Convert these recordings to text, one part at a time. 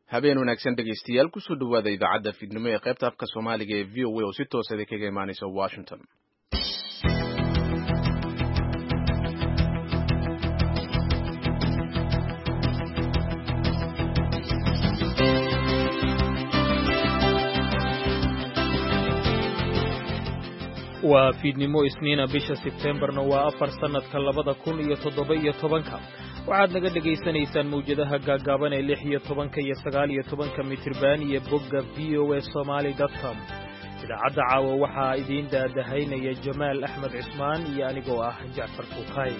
habeen wanaagsan dhegaystayaal kusoo dhawaada idaacadda fiidnimo ee qaybta afka Soomaaliga ee VOA oo si toos ah kaga imaanaysa Washington. waa fiidnimo isniina bisha Sebtembarna waa 4 sanadka 2017 waxaad naga dhageysanaysaan mawjadaha gaagaaban ee 16 iyo 19 mitirban iyo bogga voasomali.com. idaacadda caawa waxaa idin daadahaynaya Jamaal Axmed Cismaan iyo anigoo ah Jacfar Fuqay.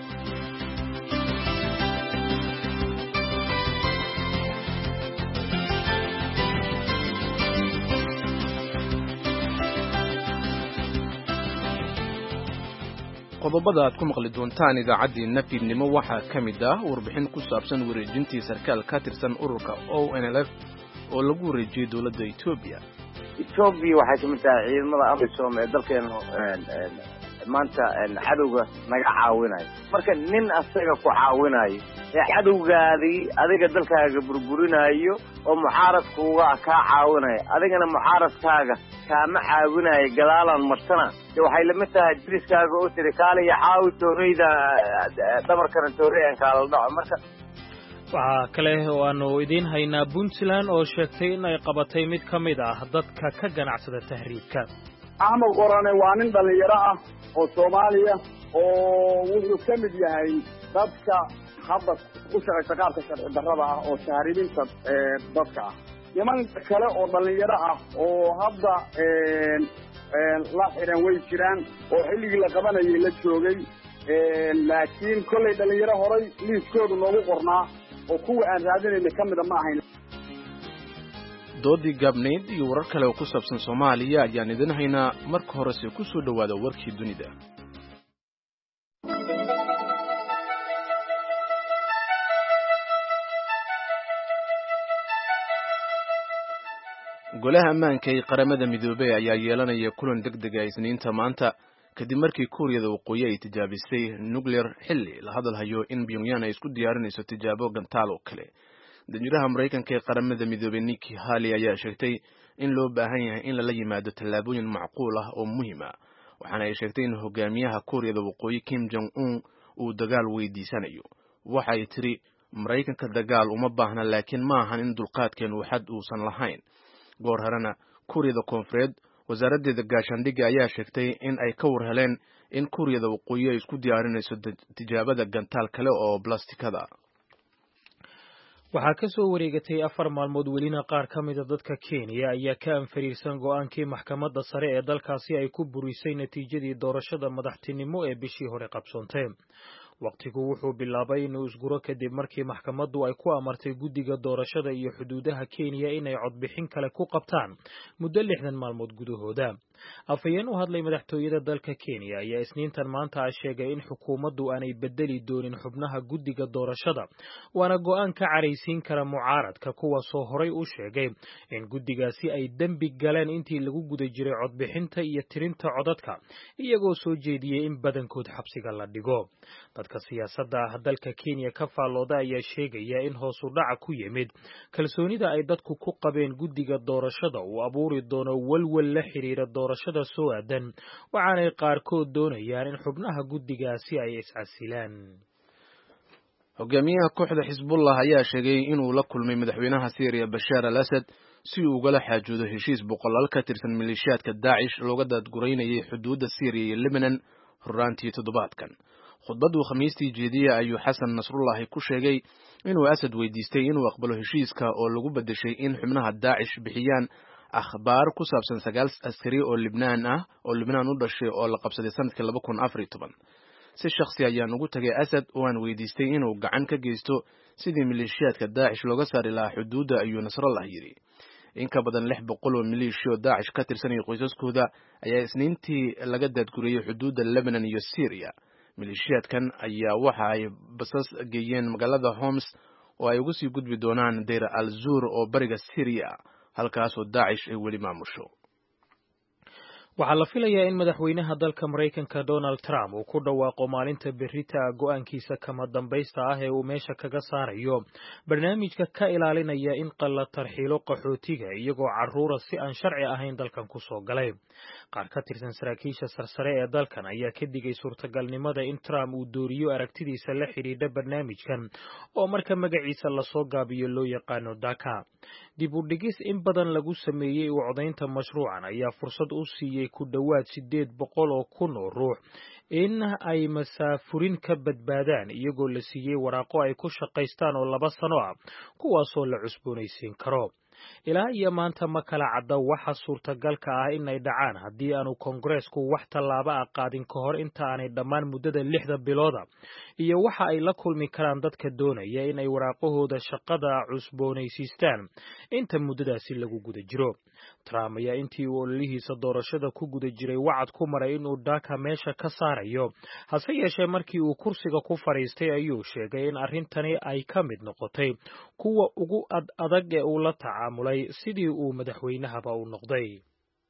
qodobada aad ku maqli doontaan idaacadeena fiidnimo waxaa ka mid ah warbixin ku saabsan wareejintii sarkaal ka tirsan ururka ONLF oo lagu wareejiyay dawladda Ethiopia. Ethiopia waxay ka mid tahay ciidamada AMISOM ee dalkeena maanta cadowga naga caawinayo. Marka nin asaga ku caawinayo ee cadowgaadii adiga dalkaaga burburinayo oo muxaaradkuuga ka caawinayo adigana muxaaradkaaga kaama caawinayo galaalan martana waxay la mid tahay diriskaaga oo tiri kaaliya caawi tooreyda dabarkan tooreydan kala dhaco. marka waxaa kale oo aanu idin haynaa Puntland oo sheegtay in ay qabatay mid ka mid ah dadka ka ganacsada tahriibka. Ahmed Qorane waa nin dhalinyaro ah oo Soomaaliya oo wuxuu ka mid yahay dadka hadda u shaqeeya qaabka sharci darrada ah oo tahriibinta dadka ah. Yemen kale oo dhalinyaro ah oo hadda la xiran way jiraan oo xilligii la qabanayay la joogay laakiin kolley dhalinyaro horay liiskoodu noogu qornaa oo kuwa aan raadinayna ka mid ma ahayn. doodii gaabneyd iyo warar kale oo ku saabsan Soomaaliya ayaan idin haynaa. marka hore si ku soo dhawaada warkii dunida. golaha ammaanka ee qaramada midoobay ayaa yeelanaya kulan degdeg ah Isniinta maanta kadib markii Kuuriyada Waqooyi ay tijaabisay nuclear xilli la hadalhayo in Pyongyang ay isku diyaarinayso tijaabo gantaal oo kale. danjiraha Mareykanka ee qaramada midoobay Nikki Haley ayaa sheegtay in loo baahan yahay in la yimaado tallaabooyin macquul ah oo muhiim ah. waxaana ay sheegtay in hogaamiyaha Kuuriyada Waqooyi Kim Jong-un uu dagaal weydiisanayo. waxay tiri Mareykanka dagaal uma baahna laakiin ma ahan in dulqaadkeenu xad uusan lahayn. goor horena Kuuriyada Koonfureed wasaaradda gaashaandhigga ayaa sheegtay in ay ka warheleen in Kuuriyada Waqooyi ay isku diyaarinayso tijaabada gantaal kale oo blastikada. waxaa ka soo wareegatay 4 maalmood welina qaar ka mid ah dadka Kenya ayaa ka anfariirsan go'aankii maxkamadda sare ee dalkaasi ay ku burisay natiijadii doorashada madaxtinimo ee bishii hore qabsoontay. waqtigu wuxuu bilaabay inuu isguro kadib markii maxkamaddu ay ku amartay guddiga doorashada iyo xuduudaha Kenya inay codbixin kale ku qabtaan muddo 60 maalmood gudahooda. afayeen u hadlay madaxtooyada dalka Kenya ayaa Isniintan maanta sheegay in xukuumaddu aanay bedeli doonin xubnaha guddiga doorashada waana go'aan ka careysiin kara mucaaradka kuwa soo horay u sheegay in guddigaasi ay dambi galeen intii lagu guda jiray codbixinta iyo tirinta codadka iyagoo soo jeediyay in badankood xabsiga la dhigo. dadka siyaasadda ah dalka Kenya ka faalooda ayaa sheegaya in hoos u dhac ku yimid kalsoonida ay dadku ku qabeen guddiga doorashada uu abuuri doono walwal la xiriira doorashada soo aadan waxaanay qaarkood doonayaan in xubnaha guddigaasi ay iscasilaan. hogaamiyaha kooxda Xisbullah ayaa sheegay inuu la kulmay madaxweynaha Syria Bashar al-Assad si uu uga xaajudo heshiis boqolaal ka tirsan maleeshiyaadka Daesh looga daadgureynayay xuduudda Syria iyo Lebanon horaantii toddobaadkan. khudbadu Khamiistii jeediyay ayuu Xasan Nasrullah ku sheegay inuu Assad weydiistay inuu aqbalo heshiiska oo lagu bedeshay in xubnaha Daesh bixiyaan akhbaar ku saabsan 9 askari oo Lebanon u dhashay oo la qabsaday sanadkii 2014. si shakhsi ayaan ugu tagay Assad oo aan weydiistay inuu gacan ka geysto sidii maleeshiyaadka Daesh looga saari lahaa xuduudda ayuu Nasrullah yiri. in ka badan 600 oo maleeshiyo Daesh ka tirsan qoysaskooda ayaa Isniintii laga daadguriyay xuduudda Lebanon iyo Syria. maleeshiyaadkan ayaa waxa ay basas geeyeen magaalada Homs oo ay ugu sii gudbi doonaan Deir al-Zur oo bariga Syria halkaas oo Daesh ay weli maamusho. waxaa la filayaa in madaxweynaha dalka Mareykanka Donald Trump uu ku dhawaaqo maalinta berrita go'aankiisa kama dambaysta ah ee uu meesha kaga saarayo barnaamijka ka ilaalinaya in la tarxiilo qaxootiga iyagoo carruura si aan sharci ahayn dalkan ku soo galay. Qaar ka tirsan saraakiisha sarsare ee dalkan ayaa ka digay suurtagalnimada in Trump uu dooriyo aragtidiisa la xidhiidha barnaamijkan oo marka magaciisa la soo gaabiyo loo yaqaano DACA. dib u dhigis in badan lagu sameeyey u codaynta mashruucan ayaa fursad u siiyey ku dhowaad 800,000 oo ruux in ay masaafurin ka badbaadaan iyagoo la siiyey waraaqo ay ku shaqaystaan oo 2 sano ah kuwaasoo la cusboonaysiin karo. ilaa iyo maanta ma kala cadda waxa suurtagalka ah inay dhacaan haddii aanu Koongareesku wax tallaabo ah qaadin ka hor inta aanay dhammaan muddada 6 bilooda iyo waxa ay la kulmi karaan dadka doonaya inay waraaqahooda shaqada cusboonaysiistaan inta muddadaasi lagu guda jiro. Trump ayaa intii uu ololihiisa doorashada ku guda jiray wacad ku maray inuu DACA meesha ka saarayo, hase yeeshee markii uu kursiga ku fadhiistay ayuu sheegay in arrintani ay ka mid noqotay kuwa ugu adag ee uu la tacaamulay sidii uu madaxweynahaba u noqday.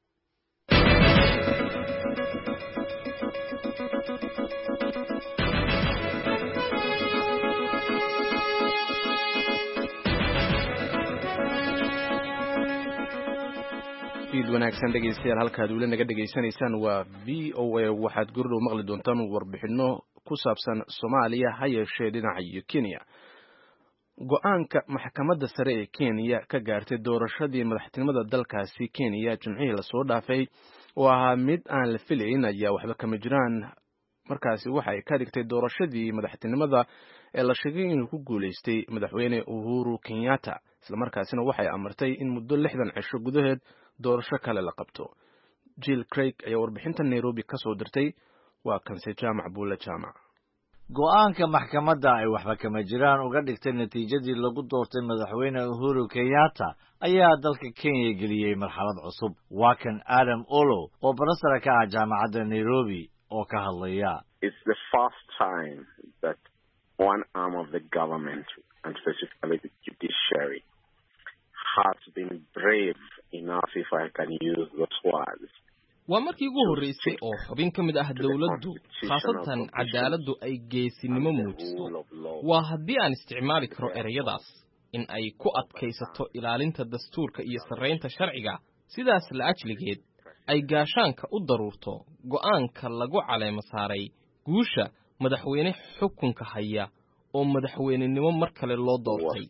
wanaagsan dhegeystayaal halkaad weli naga dhegeysanaysaan waa VOA. waxaad gurdhow maqli doontaan warbixino ku saabsan Soomaaliya ha yeeshee dhinaca iyo Kenya. Go'aanka maxkamadda sare ee Kenya ka gaartay doorashadii madaxtinimada dalkaasi Kenya Jimcihii la soo dhaafay oo ahaa mid aan la filayn ayaa waxba kama jiraan. markaasi waxay ka dhigtay doorashadii madaxtinimada ee la sheegay inuu ku guuleystay madaxweyne Uhuru Kenyatta, isla markaasina waxay amartay in muddo 60 cisho gudaheed doorasho kale la qabto. Jill Craig ayaa warbixinta Nairobi ka soo dirtay. waa kanse jaamac buule jaamac. go'aanka maxkamadda ay waxba kama jiraan uga dhigtay natiijadii lagu doortay madaxweyne Uhuru Kenyatta ayaa dalka Kenya geliyey marxalad cusub. waa kan Adam Olo oo barasara ka ah jaamacadda Nairobi oo ka hadlaya. It's the first time that one arm of the government, and specifically the judiciary, has been brave enough, if I can use those words. waa markii ugu horreysay oo xubin ka mid ah dawladdu khaasatan cadaaladdu ay geesinimo muujiso. waa haddii aan isticmaali karo ereyadaas in ay ku adkaysato ilaalinta dastuurka iyo sarreynta sharciga, sidaas la ajligeed ay gaashaanka u daruurto go'aanka lagu caleemo saaray guusha madaxweyne xukunka haya oo madaxweynenimo mar kale loo doortay.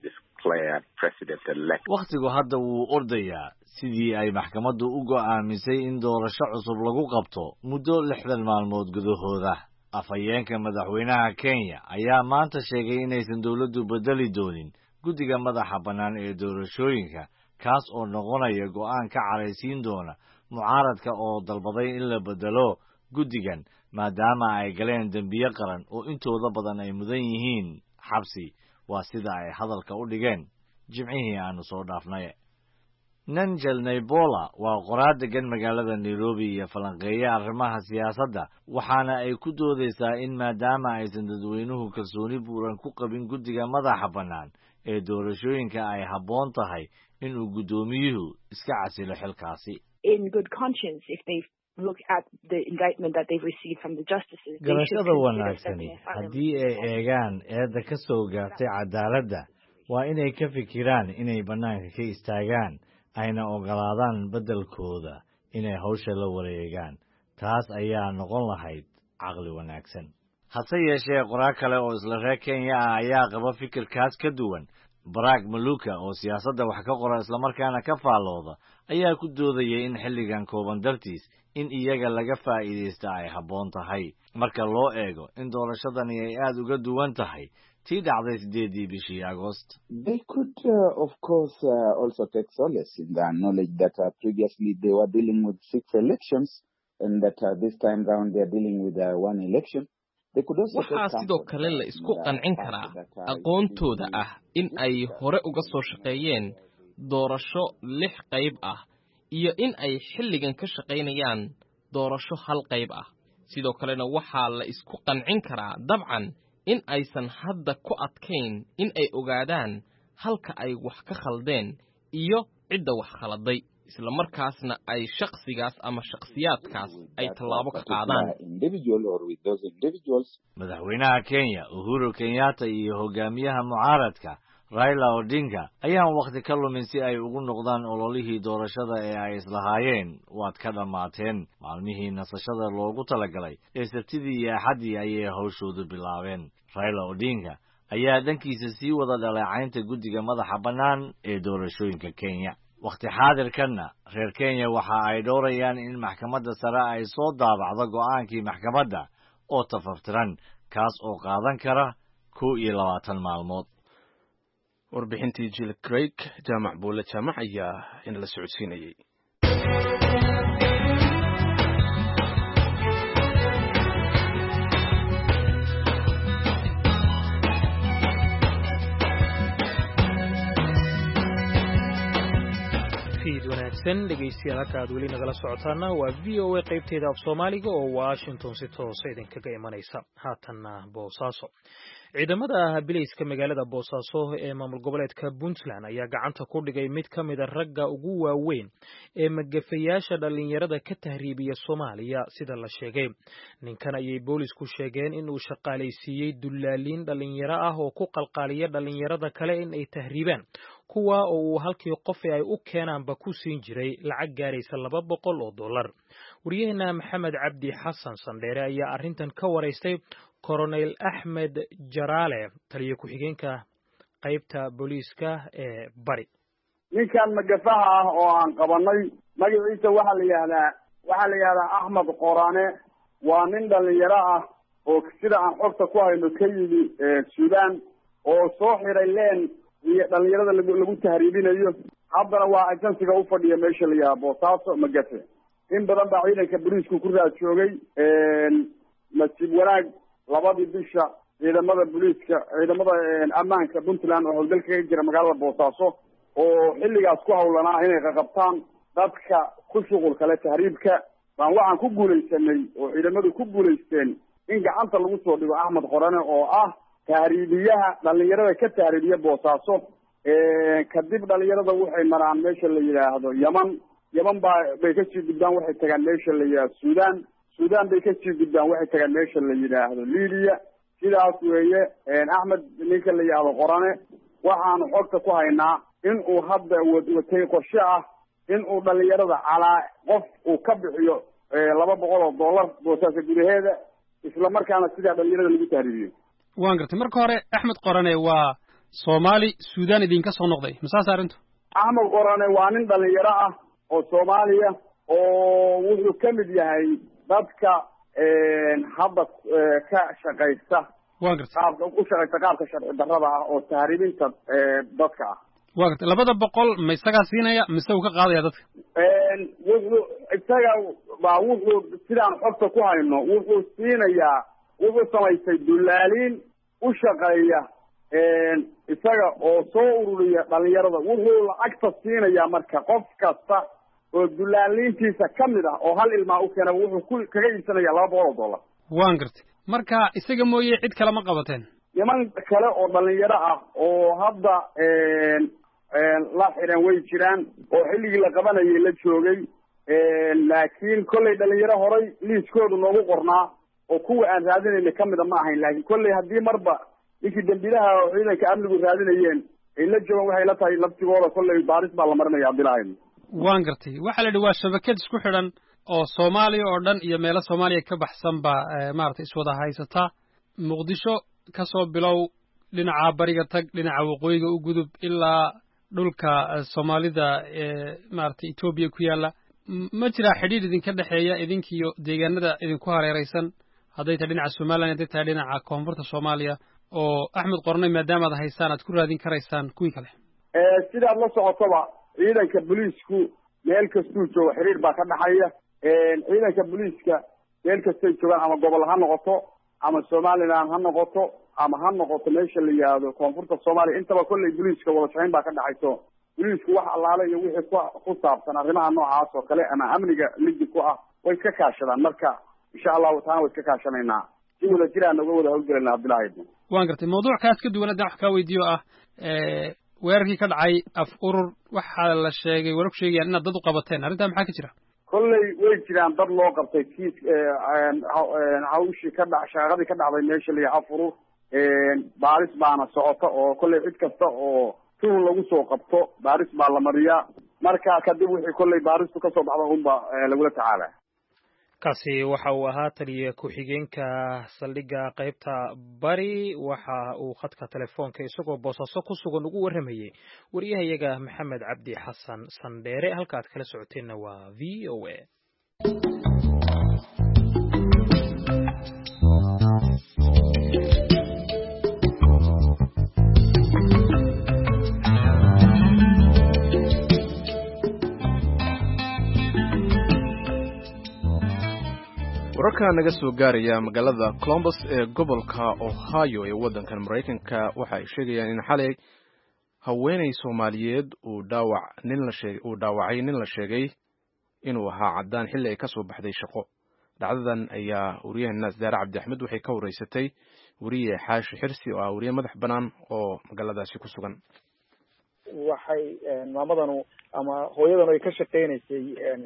wakhtigu hadda wuu ordayaa sidii ay maxkamaddu u go'aamisay in doorasho cusub lagu qabto muddo 60 maalmood gudahooda. afhayeenka madaxweynaha Kenya ayaa maanta sheegay inaysan dawladdu bedeli doonin guddiga madaxa bannaan ee doorashooyinka, kaas oo noqonaya go'aan ka caraysiin doona mucaaradka oo dalbaday in la bedelo guddigan maadaama ay galeen dembiye qaran oo intooda badan ay mudan yihiin xabsi. waa sida ay hadalka u dhigeen jimcihii aanu soo dhaafnay. Nanjel Naibola waa qoraal degan magaalada Nairobi iyo falanqeeya arrimaha siyaasadda, waxaana ay ku doodaysaa in maadaama aysan dadweynuhu kalsooni buuran ku qabin guddiga madaxa bannaan ee doorashooyinka ay habboon tahay inuu guddoomiyuhu iska casilo xilkaasi. In good conscience, if they look at the indictment that they've received from the justices, garashada wanaagsani haddii ay eegaan eedda ka soo gaartay cadaaladda, waa inay ka fikiraan inay bannaanka ka istaagaan ayna ogolaadaan beddelkooda inay hawsha la wareegaan. taas ayaa noqon lahayd caqli wanaagsan. hase yeeshee qoraal kale oo isla reer Kenya ah ayaa qaba fikirkaas ka duwan. Barack Maluka oo siyaasadda wax ka qora islamarkaana ka faallooda ayaa ku doodayay in xilligan kooban dartiis in iyaga laga faa'iidaysta ay habboon tahay marka loo eego in doorashadani ay aad uga duwan tahay tii dhacday 8 bishii Agost. They could of course also take solace in the knowledge that previously they were dealing with 6 elections and that this time round they are dealing with one election. waxaa sidoo kale la isku qancin karaa aqoontooda ah in ay hore uga soo shaqeeyeen doorasho 6 qayb ah iyo in ay xilligan ka shaqaynayaan doorasho 1 qayb ah. sidoo kalena waxaa la isku qancin karaa dabcan in aysan hadda ku adkayn in ay ogaadaan halka ay wax ka khaldeen iyo cidda wax khaladay. isla markaasna ay shakhsigaas ama shakhsiyaadkaas ay tallaabo ka qaadaan. Madaxweynaha Kenya Uhuru Kenyatta iyo hogaamiyaha mucaaradka Raila Odinga ayaan waqti ka lumin si ay ugu noqdaan ololihii doorashada ee ay islahaayeen waad ka dhamaateen. Maalmihii nasashada loogu talagalay ee Sabtidii iyo Axaddii ayay hawshoodu bilaabeen. Raila Odinga ayaa dhankiisa sii wada dhaleecaynta guddiga madaxa bannaan ee doorashooyinka Kenya. Waqti xaadirkanna reer Kenya waxa ay doorayaan in maxkamadda sare ay soo daabacdo go'aankii maxkamadda oo tafaftiran kaas oo qaadan kara 21 maalmood. warbixintii Jill Craig jaamac buule jaamac ayaa inala socodsiinayay. wanaagsan dhegeystayaal halka aad weli nagala socotaana waa VOA qaybteeda af Soomaaliga oo Washington si toos ah idinkaga imanaysa. haatanna Boosaaso. ciidamada bilayska magaalada Boosaaso ee maamul goboleedka Puntland ayaa gacanta ku dhigay mid ka mid ah ragga ugu waaweyn ee magafayaasha dhalinyarada ka tahriibiya Soomaaliya sida la sheegay. ninkan ayay boolisku sheegeen in uu shaqaaleysiiyay dullaaliin dhalinyaro ah oo ku qalqaaliya dhalinyarada kale in ay tahriibaan, kuwa oo uu halkii qof ay u keenaanba ku siin jiray lacag gaaraysa $200. wariyaheena Maxamed Cabdi Xasan Sandheere ayaa arrintan ka wareystay Colonel Ahmed Jaraale, taliye ku-xigeenka qaybta booliiska ee Bari. ninkan magafaha ah oo aan qabanay magaciisa waxaa la yidhaahdaa Ahmed Qorane. waa nin dhalinyaro ah oo sida aan xogta ku hayno ka yimi Suudaan oo soo xiray leen iyo dhalinyarada lagu tahriibinayo. haddana waa ajansiga u fadhiya meesha la yidhaahdo Boosaaso magafe. in badan baa ciidanka booliisku ku raad joogay. nasiib wanaag labadii bisha ciidamada booliiska ciidamada ammaanka Puntland oo howlgalka ka jira magaalada Boosaaso oo xilligaas ku hawlanaa inay qabtaan dadka ku shuqul kale tahriibka baan waxaan ku guulaysanay oo ciidamadu ku guulaysteen in gacanta lagu soo dhigo Ahmed Qorane oo ah tahriibiyaha dhalinyarada ka tahriibiya Boosaaso. kadib dhalinyarada waxay maraan meesha la yiraahdo Yaman bay ka sii gudbaan waxay tagaan meesha la yiraahdo Suudaan bay ka sii gudbaan waxay tagaan meesha la yiraahdo Liibiya. sidaas weeye Ahmed ninka la yiraahdo Qorane waxaan xogta ku haynaa in uu hadda watay qorshe ah in uu dhalinyarada calaa qof uu ka bixiyo $200 Boosaaso gudaheeda isla markaana sida dhalinyarada lagu tahriibiyo. waan gartay marka hore Ahmed Qorane waa Soomaali Suudaan idinka soo noqday masaas arintu. Ahmed Qorane waa nin dhalinyaro ah oo Soomaaliya oo wuxuu ka mid yahay dadka hadda ka shaqaysta qaabka u shaqaysta qaabka sharci darrada ah oo tahriibinta dadka ah. waa gartay $200 ma isaga siinaya mise uu ka qaadaya dadka? wuxuu isaga baa wuxuu sidaan xogta ku hayno wuxuu siinayaa wuxuu samaystay dullaaliin u shaqeeya isaga oo soo ururiya dhalinyarada. wuxuu lacagta siinayaa marka qof kasta oo dullaaliintiisa ka mid ah oo hal ilmaa u keena wuxuu kaga iibsanayaa $200. waan gartay marka isaga mooye cid kale ma qabateen? niman kale oo dhalinyaro ah oo hadda la xiran way jiraan oo xilligii la qabanayay la joogay. laakiin kolley dhalinyaro horay liiskoodu noogu qornaa oo kuwa aan raadinayna ka mida ma ahayn. laakiin kolley haddii marba ninkii dambiilaha oo ciidanka amnigu raadinayeen ay la joogaan waxay la tahay laftigooda kolley baaris baa la marinaya bilahayn. waan gartay waxaa la yidhi waa shabakad isku xidhan oo Soomaaliya oo dhan iyo meelo Soomaaliya ka baxsan ba maartay iswada haysata. Muqdisho ka soo bilow dhinaca bariga tag dhinaca waqooyiga u gudub ilaa dhulka Soomaalida maartay Itoobiya ku yaala. ma jira xidhiidh idinka dhaxeeya idinkiyo deegaanada idinku hareeraysan hadday tahay dhinaca Soomaaliya hadday tahay dhinaca koonfurta Soomaaliya oo Ahmed Qorane maadaama aad haysaan aad ku raadin karaysaan kuwii kale? sidaad la socotoba ciidanka booliisku meel kastuu joogo xiriir baa ka dhaxaya. ciidanka booliiska meel kastay joogaan ama gobol ha noqoto ama Somaliland ha noqoto ama ha noqoto meesha la yiraahdo koonfurta Soomaaliya intaba kolley booliiska wada shaqayn baa ka dhaxayso. booliisku wax allaale iyo wixii ku saabsan arrimaha noocaas oo kale ama amniga ligi ku ah way iska kaashadaan. marka insha Allah taana way iska kaashanaynaa si wada jiraan uga wada hawlgalaynaa Abdullaahi. waan gartay mawduuc kaas ka duwan wax ka weydiyo ah weerarkii ka dhacay af urur waxaa la sheegay warar ku sheegayaan inaad dad u qabateen arrintaa maxaa ka jira kolley way jiraan dad loo qabtay kiis hawshii shaaqadii ka dhacday meesha la af urur baaris baana socota oo kolley cid kasta oo tuhun lagu soo qabto baaris baa la mariyaa marka kadib wixii kolley baaristu kasoo baxda unba lagula tacaala kaasi waxa uu ahaa taliye ku-xigeenka saldhigga qaybta bari waxa uu khadka telefoonka isagoo boosaaso ku sugan ugu warramayey wariyahayaga maxamed cabdi xasan sandheere halka aad kala socoteenna waa v o a wararka naga soo gaaraya magaalada Columbus ee gobolka Ohio ee waddankan Mareykanka waxa ay sheegayaan in xalay haweeney Soomaaliyeed uu dhaawacay nin la sheegay inuu ahaa cadaan xilli ay ka soo baxday shaqo dhacdadan ayaa wariyaheena Zaara Cabdi Axmed waxay ka wareysatay wariye Xaashi Xirsi oo ah wariye madax banaan oo magaaladaasi ku sugan waxay maamadanu ama hooyadanu ay ka shaqeynaysay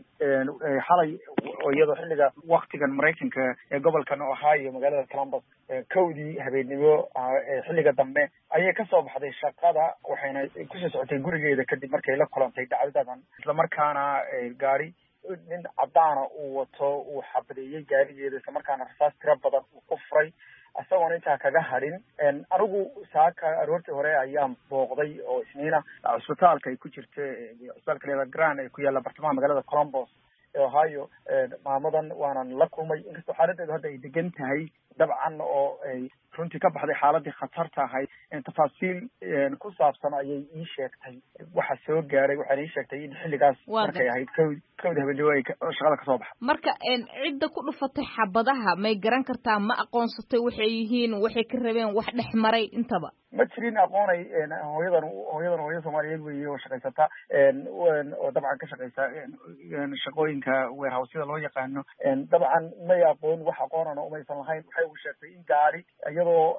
xalay iyadoo xilliga waktigan Mareykanka ee gobolkan Ohio magaalada Columbus kowdii habeenimo xilliga dambe ayay ka soo baxday shaqada waxayna ku soo socotay gurigeeda kadib markay la kulantay dhacdadan isla markaana gaari nin cadaana uu wato uu xabadeeyay gaarigeeda isla markaana rasaas tiro badan uu ku furay asagoon intaa kaga hadhin anigu saaka aroortii hore ayaan booqday oo isniina cusbitaalka ay ku jirta cusbitaalka leeda Grand ee ku yaalla bartamaha magaalada Columbus ee Ohio maamadan waanan la kulmay inkastoo xaaladeedu hadda ay degan tahay dabcan oo ay runtii ka baxday xaaladii khatarta ahayd tafaasiil ku saabsan ayay ii sheegtay waxa soo gaaray waxaana ii sheegtay in xilligaas markay ahayd kowda habeenimo ay shaqada kasoo baxay marka cidda ku dhufatay xabadaha may garan kartaa ma aqoonsatay waxay yihiin waxay ka rabeen wax dhex maray intaba ma jirin aqoonay hooyadan hooyo Soomaaliyeed weeye oo shaqaysata oo dabcan ka shaqaysa shaqooyinka warehouseyada loo yaqaano dabcan may aqoon wax aqoonana umaysan lahayn waxay u sheegtay in gaari iyadoo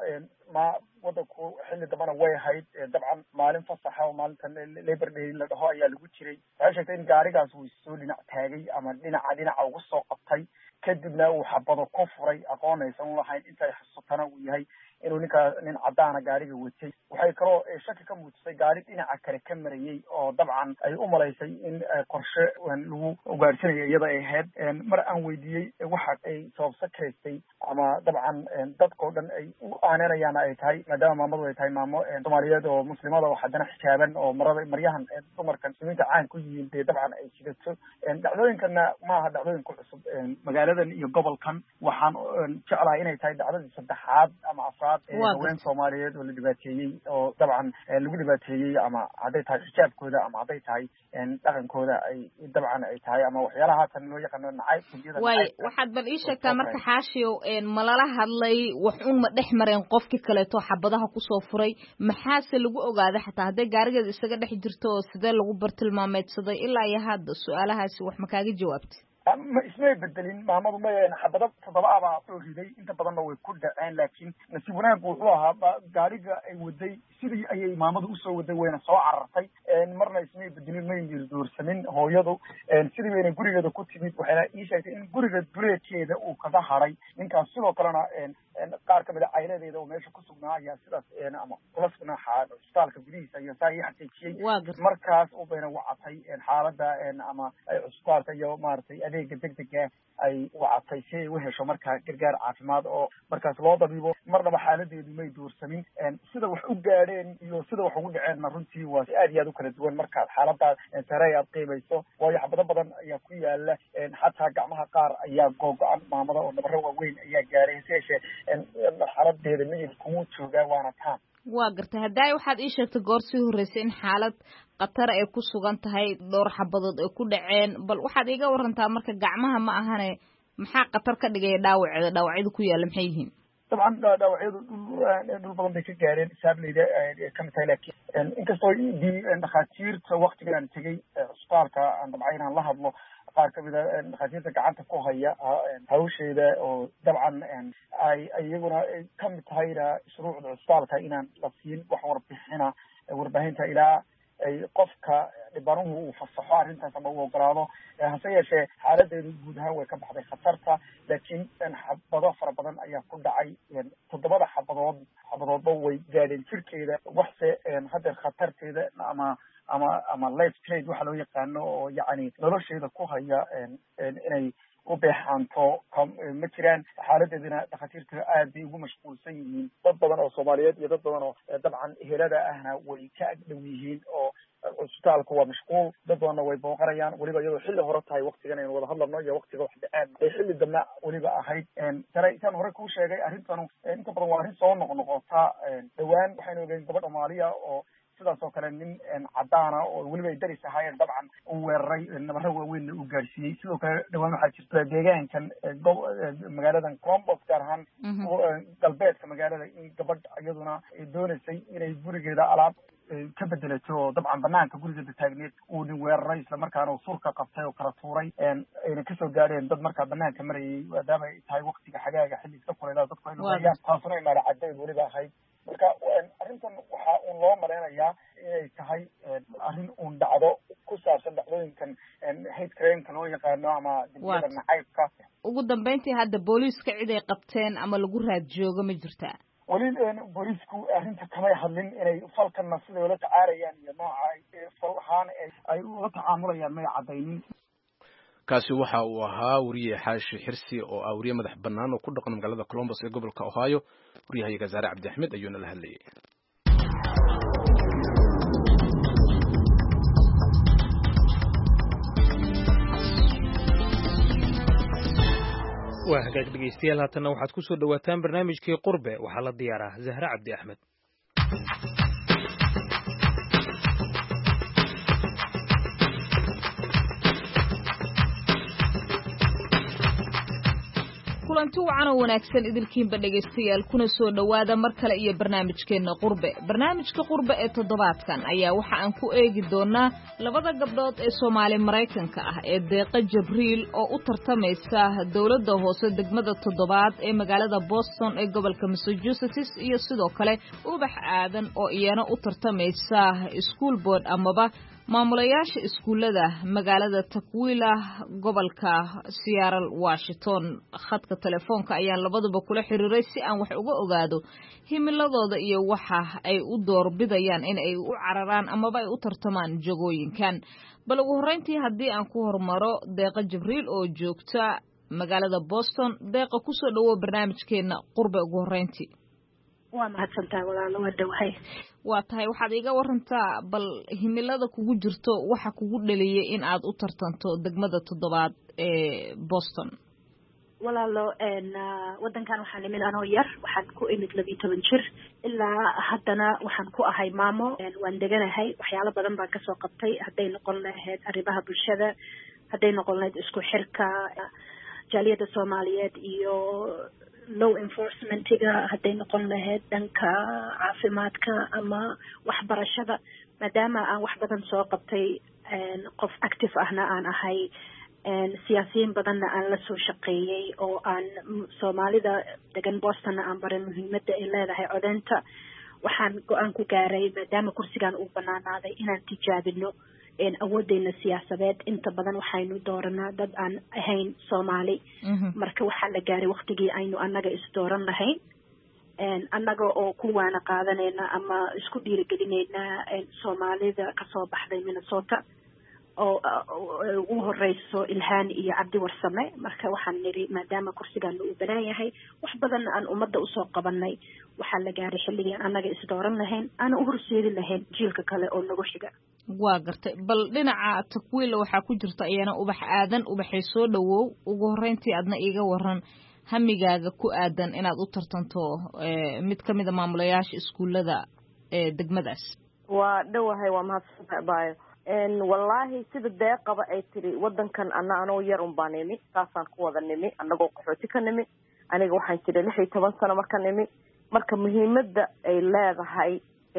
wadanku xilli dambana way ahayd dabcan maalin fasaxa oo maalintan Labor Day la dhaho ayaa lagu jiray waxay sheegtay in gaarigaas uu soo dhinac taagay ama dhinaca ugu soo qabtay kadibna uu xabado ku furay aqoonaysan lahayn intay xusutana uu yahay inuu nin cadaana gaariga watay waxay kaloo shaki ka muujisay gaari dhinaca kale ka marayay oo dabcan ay u malaysay in qorshe lagu ugaarsanaya iyada ay ahayd mar aan weydiiyey waxa ay sababsa karaysay ama dabcan dadkao dhan ay u aaneynayaan ay tahay maadaama maamadu ay tahay maamo Soomaaliyeed oo muslimada oo haddana xijaaban oo maryahan dumarkan muslimiinta caan ku yihiin dee dabcan ay sidato dhacdooyinkana maaha dhacdooyin ku cusub magaaladan iyo gobolkan waxaan jeclahay inay tahay dhacdadii saddexaad ama afraad haween Soomaaliyeed oo la dhibaateeyey oo dabcan lagu dhibaateeyey ama hadday tahay xijaabkooda ama hadday tahay dhaqankooda ay dabcan ay tahay ama waxyaalaha haatan loo yaqaano nacaybka waxaad bal ii sheegtaa marka Xaashiyo ma lala hadlay wax ma dhex mareen qofkii kaleeto xabadaha kusoo furay maxaase lagu ogaaday xataa hadday gaarigeeda isaga dhex jirto oo sidee lagu bartilmaameedsaday ilaa iyo hadda su-aalahaasi wax ma kaaga jawaabtay ismay bedelin maamadu ma xabado 7 baa soo riday inta badanna way ku dhaceen laakiin nasiib wanaag wuxuu ahaa gaariga ay waday sidii ayay maamadu usoo waday wayna soo carartay marna ismay bedelin may doorsamin hooyadu sidii bayna gurigeeda ku timid waxayna ii sheegtay in guriga duleedkeeda uu kaga haray ninkaas sidoo kalena qaar kamid a cailadeeda oo meesha ku sugnaa ayaa sidaas ama kula sugnaa cusbitaalka gudihiisa iyo saa ii xaqiijiyey markaas bayna wacatay xaaladda ama cusbitaalka iyo maaragtay adeega degdega ay wacatay si ay u hesho markaa gargaar caafimaad oo markaas loo dabiibo marnaba xaaladeedu may doorsamin sida wax u gaadheen iyo sida wax ugu dhaceenna runtii waa si aad iyo aad u kala duwan markaad xaaladaas sare aad qiimayso waayo xabado badan ayaa ku yaala xataa gacmaha qaar ayaa googo-an maamada oo nabaro waaweyn ayaa gaaray si yeeshee xaaladeeda miyid kuma joogaa waana taan waa gartay haddaay waxaad ii sheegtay goor sii horreysay in xaalad khatar ay ku sugan tahay dhowr xabadood ay ku dhaceen bal waxaad iiga warantaa marka gacmaha ma ahane maxaa khatar ka dhigaya dhaawacyada ku yaalla maxay yihiin dabcan dhaawacyadu dhul badan bay ka gaareen saableyda kamid tahay laakiin inkastoo dhakhaatiirta waktigan aan tegey cusbitaalka aan dabcay inaan la hadlo qaar kamid a dhakhaatiirta gacanta ku haya hawsheeda oo dabcan ay iyaguna kamid tahayna shuruucda cusbitaalka inaan la siin wax warbixina warbaahinta ilaa ay qofka dhibanuhu uu fasaxo arrintaas ama uu ogolaado. hase yeeshee xaaladeedu guud ahaan way ka baxday khatarta, laakiin xabado fara badan ayaa ku dhacay. 7 xabadoodba way gaadheen jirkeeda, waxse haddeer khatarteeda ama life trade waxa loo yaqaano oo yacni nolosheeda ku haya inay u beexaanto ma jiraan. xaaladeedina dhakhaatiirta aad bay ugu mashquulsan yihiin. dad badan oo Soomaaliyeed iyo dad badan oo dabcan ehelada ahna way ka agdhow yihiin oo isbitaalku waa mashquul. dad badanna way booqanayaan, weliba iyadoo xilli hore tahay waqtigan aynu wada hadlano iyo waqtiga wax dhaceen ay xilli dambe weliba ahayd. intaan hore kuu sheegay arrintanu inta badan waa arrin soo noqnoqota. dhowaan waxaynu ogeyn gabadh Soomaaliya oo sidaas oo kale nin cadaana oo weliba ay daris ahaayeen dabcan uu weeraray nabaro waaweynna uu gaarsiiyey. sidoo kale dhowaan waxaa jirta deegaankan magaaladan Columbus gaar ahaan galbeedka magaalada in gabadh iyaduna doonaysay inay gurigeeda alaab ka bedelato oo dabcan banaanka gurigeeda taagneed uu nin weeraray islamarkaana uu surka qabtay oo kala tuuray. ayna kasoo gaadheen dad markaa banaanka marayay maadaama ay tahay waqtiga xagaaga xilli iska kuleelaa dadku ay lumayaan. taasuna ay maala cadeed weliba ahayd. marka arrintan waxaa uun loo maleynayaa inay tahay arrin uun dhacdo ku saabsan dhacdooyinkan hate crime-ka loo yaqaano ama dembiyada nacaybka. ugu dambeyntii hadda booliiska cid ay qabteen ama lagu raad joogo ma jirtaa? weli booliisku arrinta kamay hadlin inay falkanna siday ula tacaalayaan iyo nooca fal ahaan ay ula tacaamulayaan may cadaynin. kaasi waxa uu ahaa wariye xaashi xirsi oo ah wariye madax bannaan oo ku dhaqan magaalada Columbus ee gobolka Ohio. wariyahayaga Zaare Cabdi Axmed ayuuna la hadlayay. waa hagaag dhegeystayaal, haatanna waxaad ku soo dhawaataan barnaamijkii Qurbe. waxaa la diyaaraa Zahra Cabdi Axmed. kulanti wacan oo wanaagsan idilkiinba dhegaystayaal, kuna soo dhowaada mar kale iyo barnaamijkeenna Qurbe. barnaamijka Qurbe ee toddobaadkan ayaa waxa aan ku eegi doonaa labada gabdhood ee Soomaali Mareykanka ah ee Deeqa Jibriil oo u tartamaysa dawladda hoose degmada 7 ee magaalada Boston ee gobolka Massachusetts, iyo sidoo kale Ubax Aadan oo iyana u tartamaysa school board amaba maamulayaasha iskuulada magaalada Takwila gobolka Seattle Washington. khadka telefoonka ayaan labaduba kula xiriiray si aan wax uga ogaado himiladooda iyo waxa ay u doorbidayaan in ay u cararaan amaba ay u tartamaan jagooyinkan. bal ugu horreyntii haddii aan ku hormaro Deeqa Jibriil oo joogta magaalada Boston. Deeqa, ku soo dhawow barnaamijkeena Qurbe ugu horreyntii. waa mahadsantahay walaalo, waa dhawahay. waa tahay, waxaad iga warantaa bal himilada kugu jirto waxa kugu dhaliyay in aad u tartanto degmada 7 ee Boston. walaalo wadankan waxaan imid anoo yar, waxaan ku imid 12 jir ilaa haddana waxaan ku ahay maamo. waan deganahay, waxyaalo badan baan kasoo qabtay, hadday noqon lahayd arrimaha bulshada, hadday noqon lahayd isku xirka jaaliyadda Soomaaliyeed iyo law enforcementiga, hadday noqon lahayd dhanka caafimaadka ama waxbarashada. maadaama aan wax badan soo qabtay, qof active ahna aan ahay, siyaasiyiin badanna aan la soo shaqeeyey, oo aan Soomaalida degan Bostonna aan barin muhiimadda ay leedahay codeynta, waxaan go-aan ku gaaray maadaama kursigan uu banaanaaday inaan tijaabino awoodeyna siyaasadeed. inta badan waxaynu dooranaa dad aan ahayn Soomaali. marka waxaa la gaaray waqtigii aynu annaga isdooran lahayn, annaga oo ku waana qaadanayna ama isku dhiirigelinayna Soomaalida kasoo baxday Minnesota oo ugu horeyso Ilhaan iyo Cabdi Warsame. marka waxaan niri maadaama kursigan uu banaan yahay, wax badan aan ummadda usoo qabanay, waxaa la gaaray xilligii annaga isdooran lahayn, aan u horseedi lahayn jiilka kale oo nagu xiga. waa gartay. bal dhinaca Takwila waxaa ku jirta iyana Ubax Aadan. Ubaxay soo dhawow. ugu horreyntii adna iiga waran hamigaaga ku aadan inaad u tartanto mid ka mid a maamulayaasha iskuulada ee degmadaas. waa dhawahay, waa mahadsantahay baayo. wallaahi sida Deeqaba ay tiri, wadankan anoo yar un baan nimi, saasaan ku wada nimi, anagoo qaxooti ka nimi. aniga waxaan jiray 16 sano marka nimi. marka muhiimadda ay leedahay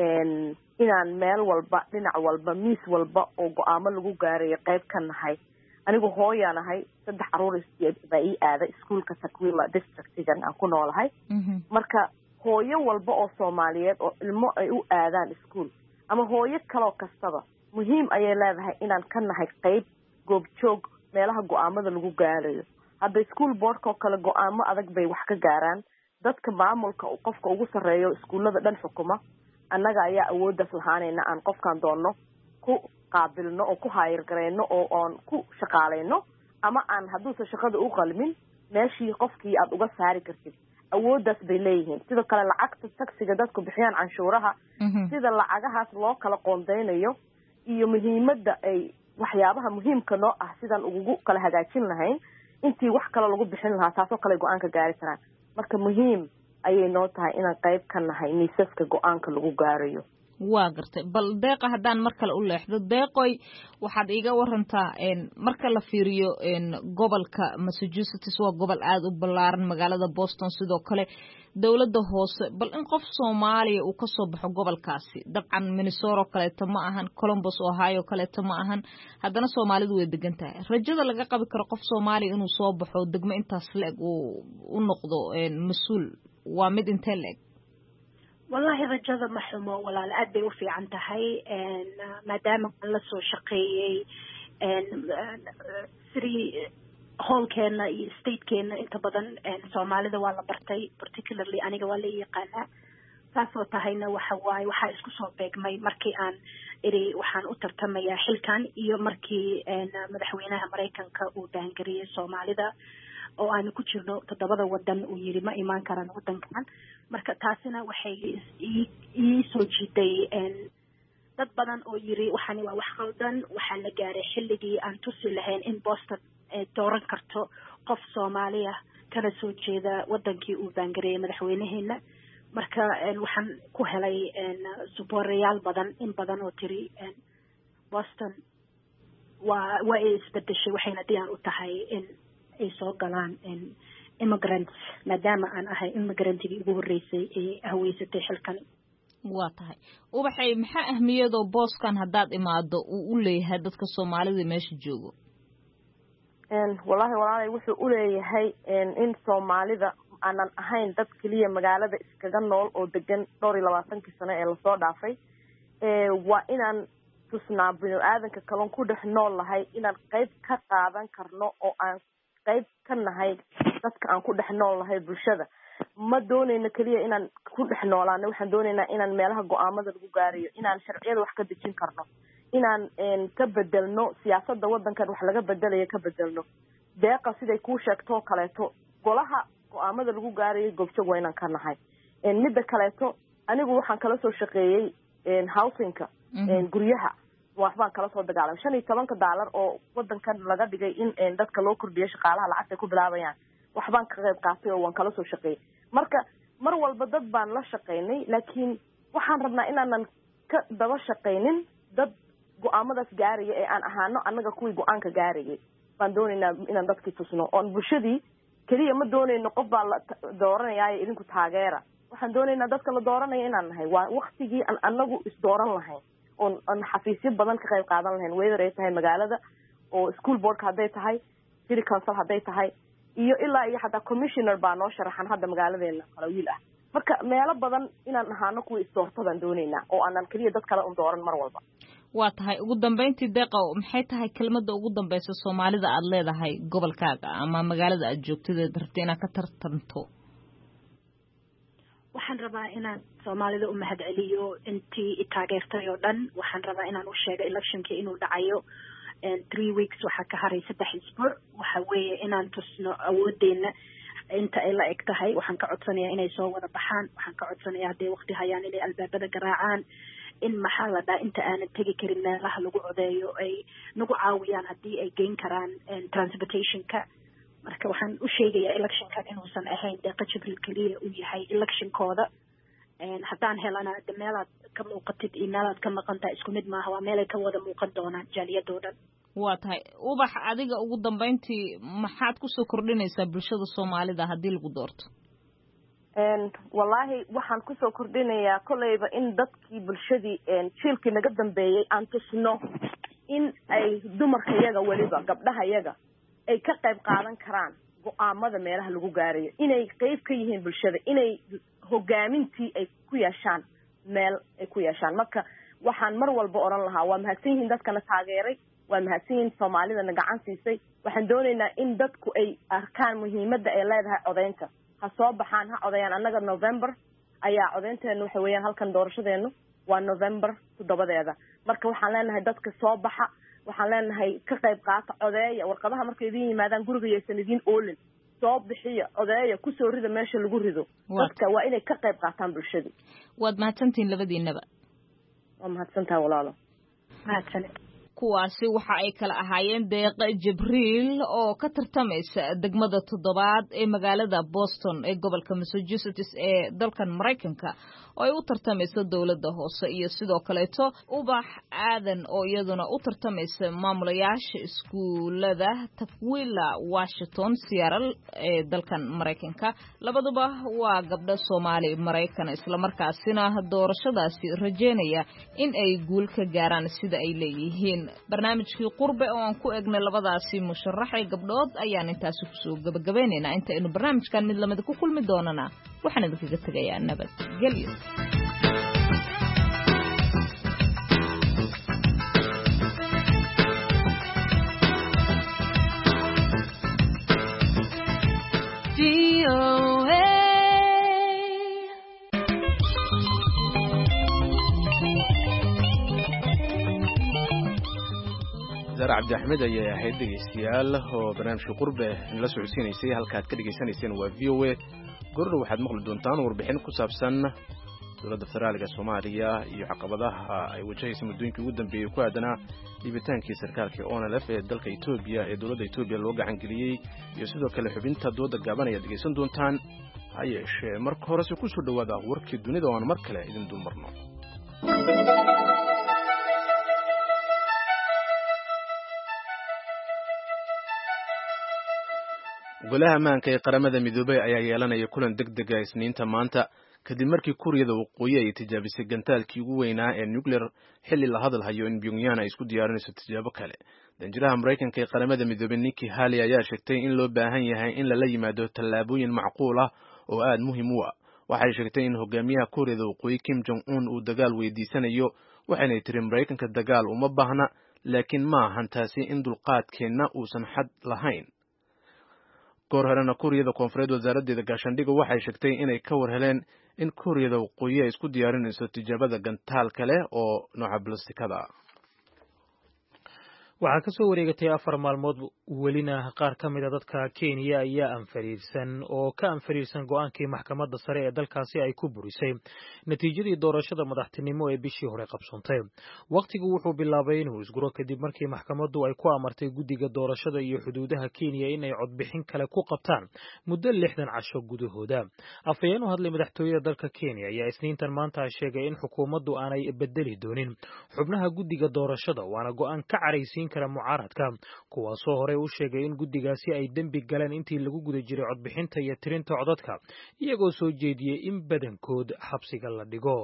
inaan meel walba, dhinac walba, miis walba oo go'aamo lagu gaarayo qayb ka nahay. anigu hooyaan ahay, 3 caruur baa ii aaday iskuulka Takwila districtigan aan ku noolahay. marka hooyo walba oo Soomaaliyeed oo ilmo ay u aadaan iskuul, ama hooyo kaloo kastaba muhiim ayay leedahay inaan ka nahay qayb goobjoog meelaha go-aamada lagu gaarayo. hadda school boardka oo kale go-aamo adag bay wax ka gaaraan. dadka maamulka qofka ugu sarreeyo iskuullada dhan xukuma annaga ayaa awooddaas lahaanayna aan qofkaan doonno ku qaabilno oo ku haayirgarayno oo aan ku shaqaalayno, ama aan hadduusan shaqada u qalmin meeshii qofkii aad uga saari kartid. awooddaas bay leeyihiin. sidoo kale lacagta taksiga dadku bixiyaan canshuuraha sida lacagahaas loo kala qoondeynayo iyo muhiimadda ay waxyaabaha muhiimka noo ah sidaan ugu kala hagaajin lahayn intii wax kale lagu bixin lahaa taasoo kale go-aanka gaari karaan. marka muhiim ayay noo tahay inaan qayb ka nahay miisaska go-aanka lagu gaarayo. waa gartay. bal deeqa haddaan mar kale u leexdo, deeqoy waxaad iiga warantaa marka la fiiriyo gobolka Massachusetts waa gobol aad u ballaaran, magaalada Boston sidoo kale dawladda hoose, bal in qof Soomaaliya uu ka soo baxo gobolkaasi, dabcan Minnesota kaleeto ma ahan, Columbus Ohio kaleeto ma ahan, haddana Soomaalidu way degan tahay. rajada laga qabi karo qof Soomaaliya inuu soo baxo degmo intaas leeg u noqdo mas-uul waa mid intee leeg? wallahi rajada ma xumo walaal, aad bay u fiican tahay maadaama aan la soo shaqeeyey city hallkeena iyo statekeena inta badan Soomaalida waa la bartay, particularly aniga waa la yaqaanaa. taasoo tahayna waxaa isku soo beegmay markii aan waxaan u tartamayaa xilkan iyo markii madaxweynaha Mareykanka uu baangariyey Soomaalida oo aan ku jirno 7 wadan uu yiri ma imaan karaan wadankan. marka taasina waxay ii soo jiiday dad badan oo yiri waxani waa wax qaldan, waxaa la gaaray xilligii aan tusi lahayn in Boston dooran karto qof Soomaaliya kana soo jeeda wadankii uu baangareeyay madaxweynaheena. marka waxaan ku helay suboreyaal badan in badan oo tiri Boston waa isbedeshay, waxayna diyaar u tahay in ay soo galaan immigrants maadaama aan ahay immigrantigi ugu horeysay ee haweysatay xilkan. waa tahay ubaxay, maxaa ahmiyadoo booskan haddaad imaado uu u leeyahay dadka Soomaalida meesha joogo? wallahi walaalay wuxuu u leeyahay in Soomaalida aanan ahayn dad kaliya magaalada iskaga nool oo degan 22 sano ee lasoo dhaafay. waa inaan tusnaa bini'aadanka kalon ku dhex nool lahay inaan qayb ka qaadan karno oo aan qayb ka nahay dadka aan ku dhex nool lahay bulshada. ma doonayno kaliya inaan ku dhex noolaano, waxaan doonaynaa inaan meelaha go-aamada lagu gaarayo inaan sharciyada wax ka dejin karno, inaan ka bedelno siyaasadda wadankan wax laga bedelayo ka bedelno. deeqa siday kuu sheegtoo kaleeto golaha go-aamada lagu gaarayo goobjoog waa inaan ka nahay. midda kaleeto anigu waxaan kala soo shaqeeyey housingka guryaha waxbaan kala soo dagaalamay. $15 oo wadankan laga dhigay in dadka loo kordhiyo shaqaalaha lacagta ku bilaabayaan waxbaan ka qayb qaatay oo waan kala soo shaqeeyey. marka mar walba dad baan la shaqeynay, laakiin waxaan rabnaa inaanan ka daba shaqeynin dad go-aamadaas gaaraya ee aan ahaano annaga kuwii go-aanka gaarayay. baan doonaynaa inaan dadkii tusno oon bulshadii keliya ma doonayno qof baa la dooranayaayo idinku taageera. waxaan doonaynaa dadka la dooranaya inaan nahay waa waktigii aan anagu isdooran lahayn oon xafiisyo badan ka qayb qaadan lahayn, whether ay tahay magaalada oo school boardka hadday tahay, city council hadday tahay, iyo ilaa iyo xataa commissioner baa noo sharaxan hadda magaaladeena kala wiil ah. marka meelo badan inaan ahaano kuwa isdoortadaan doonaynaa oo aanan keliya dad kale un dooran mar walba. waa tahay ugu dambeyntii deeqa, maxay tahay kelmadda ugu dambeysa Soomaalida aad leedahay gobolkaaga ama magaalada aad joogtadeed rabtay inaad ka tartanto? waxaan rabaa inaan Soomaalida u mahadceliyo intii taageertay oo dhan. waxaan rabaa inaan u sheego electionkii inuu dhacayo 3 weeks waxaa ka haray 3 isbuuc. waxa weeye inaan tusno awoodeena inta ay la eg tahay. waxaan ka codsanayaa inay soo wada baxaan. waxaan ka codsanayaa hadday waqti hayaan inay albaabada garaacaan, in maxaa la dhaha inta aanan tegi karin meelaha lagu codeeyo ay nagu caawiyaan haddii ay geyn karaan transportationka. marka waxaan u sheegayaa electionkan inuusan ahayn deeqa Jibriil kaliya uu yahay electionkooda. haddaan helana meelaad ka muuqatid iyo meelaad ka maqantaa isku mid maaha, waa meelay ka wada muuqan doonaan jaaliyadoo dhan. waa tahay ubax, adiga ugu dambeyntii maxaad kusoo kordhinaysaa bulshada Soomaalida haddii lagu doorto? wallaahi waxaan kusoo kordhinayaa kolleyba in dadkii bulshadii jiilkii naga dambeeyey aan tusno in ay dumarka yaga weliba gabdhaha yaga ay ka qayb qaadan karaan go-aamada meelaha lagu gaarayo, inay qayb ka yihiin bulshada, inay hogaamintii ay ku yeeshaan meel ay ku yeeshaan. marka waxaan mar walba oran lahaa waa mahadsan yihiin dadkana taageeray waa mahadsan yihiin soomaalidana gacan siisay waxaan doonaynaa in dadku ay arkaan muhiimadda ay leedahay codeynta ha soo baxaan ha codayaan annaga November ayaa codeynteenu waxa weeyaan halkan doorashadeenu waa November 7 marka waxaan leenahay dadka soo baxa waxaan leenahay ka qayb qaata codeeya warqadaha markay idin yimaadaan guriga yeesan idin oolin soo bixiya codeeya ku soo rida meesha lagu rido dadka waa inay ka qayb qaataan bulshada waad mahadsantiin labadiinaba waa mahadsantahay walaalo mahadsan kuwaasi waxa ay kala ahaayeen Deeqa Jibriil oo ka tartamaysa degmada 7 ee magaalada Boston ee gobolka Massachusetts ee dalkan Mareykanka oo ay u tartamayso dawladda hoose iyo sidoo kaleeto Ubax Aadan oo iyaduna u tartamaysa maamulayaasha iskuulada Tukwila Washington Seattle ee dalkan Mareykanka labaduba waa gabdho Soomaali Mareykan isla markaasina doorashadaasi rajeynaya in ay guul ka gaaraan sida ay leeyihiin barnaamijkii qurbe oo aan ku eegnay labadaasi musharax ee gabdhood ayaan intaas ku soo gabagabeynayna inta aynu barnaamijkan mid lamid ku kulmi doonana waxaan idinkaga tagayaa nabad gelyo cabdi axmed ayay ahayd dhegeystayaal oo barnaamijka qurbe la socodsiinaysay halkaad ka dhegaysanayseen waa VOA gordhow waxaad maqli doontaan warbixin ku saabsan dowladda federaalka Soomaaliya iyo caqabadaha ay wajahaysa muddooyinkii ugu dambeeyay ku aadanaa dhiibitaankii sarkaalka ONLF ee dalka Itoobiya ee dowladda Itoobiya loo gacan geliyay iyo sidoo kale xubinta dooda gaaban ayaad dhegeysan doontaan ha yeeshee marka hore si ku soo dhawaada warkii dunida oo aan mar kale idin dul marno golaha ammaanka ee qaramada midoobay ayaa yeelanaya kulan degdeg ah Isniinta maanta kadib markii Kuuriyada Waqooyi ay tijaabisay gantaalkii ugu weynaa ee nuclear xilli la hadalhayo in Pyongyang ay isku diyaarinayso tijaabo kale danjiraha Mareykanka ee qaramada midoobay Nikki Haley ayaa sheegtay in loo baahan yahay in la yimaado tallaabooyin macquul ah oo aad muhiim u ah waxay sheegtay in hogaamiyaha Kuuriyada Waqooyi Kim Jong-un uu dagaal weydiisanayo waxayna tiri Mareykanka dagaal uma baahna laakiin ma ahan taasi in dulqaadkeena uusan xad lahayn goor horena Kuuriyada Koonfureed wasaaraddeeda gaashaandhigga waxay sheegtay inay ka war heleen in Kuuriyada Waqooyi ay isku diyaarinayso tijaabada gantaal kale oo nooca ballistikada waxaa ka soo wareegatay 4 maalmood welina qaar ka mid ah dadka Kenya ayaa anfariirsan go'aankii maxkamadda sare ee dalkaasi ay ku burisay natiijadii doorashada madaxtinimo ee bishii hore qabsoontay waqtigu wuxuu bilaabay inuu isguro kadib markii maxkamaddu ay ku amartay guddiga doorashada iyo xuduudaha Kenya in ay codbixin kale ku qabtaan muddo 60 casho gudahooda afayeen u hadlay madaxtooyada dalka Kenya ayaa Isniintan maanta sheegay in xukuumaddu aanay bedeli doonin xubnaha guddiga doorashada waana go'aan ka caraysiin kara mucaaradka kuwaasoo hore u sheegay in guddigaasi ay dembi galeen intii lagu guda jiray codbixinta iyo tirinta codadka iyagoo soo jeediyey in badankood xabsiga la dhigo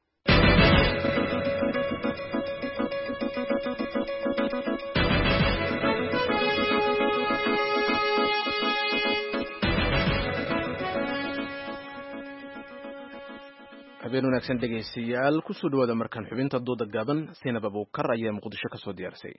habeen wanaagsan dhegeystayaal ku soo dhawaada markan xubinta dooda gaaban Seenab Abuukar ayaa Muqdisho ka soo diyaarsay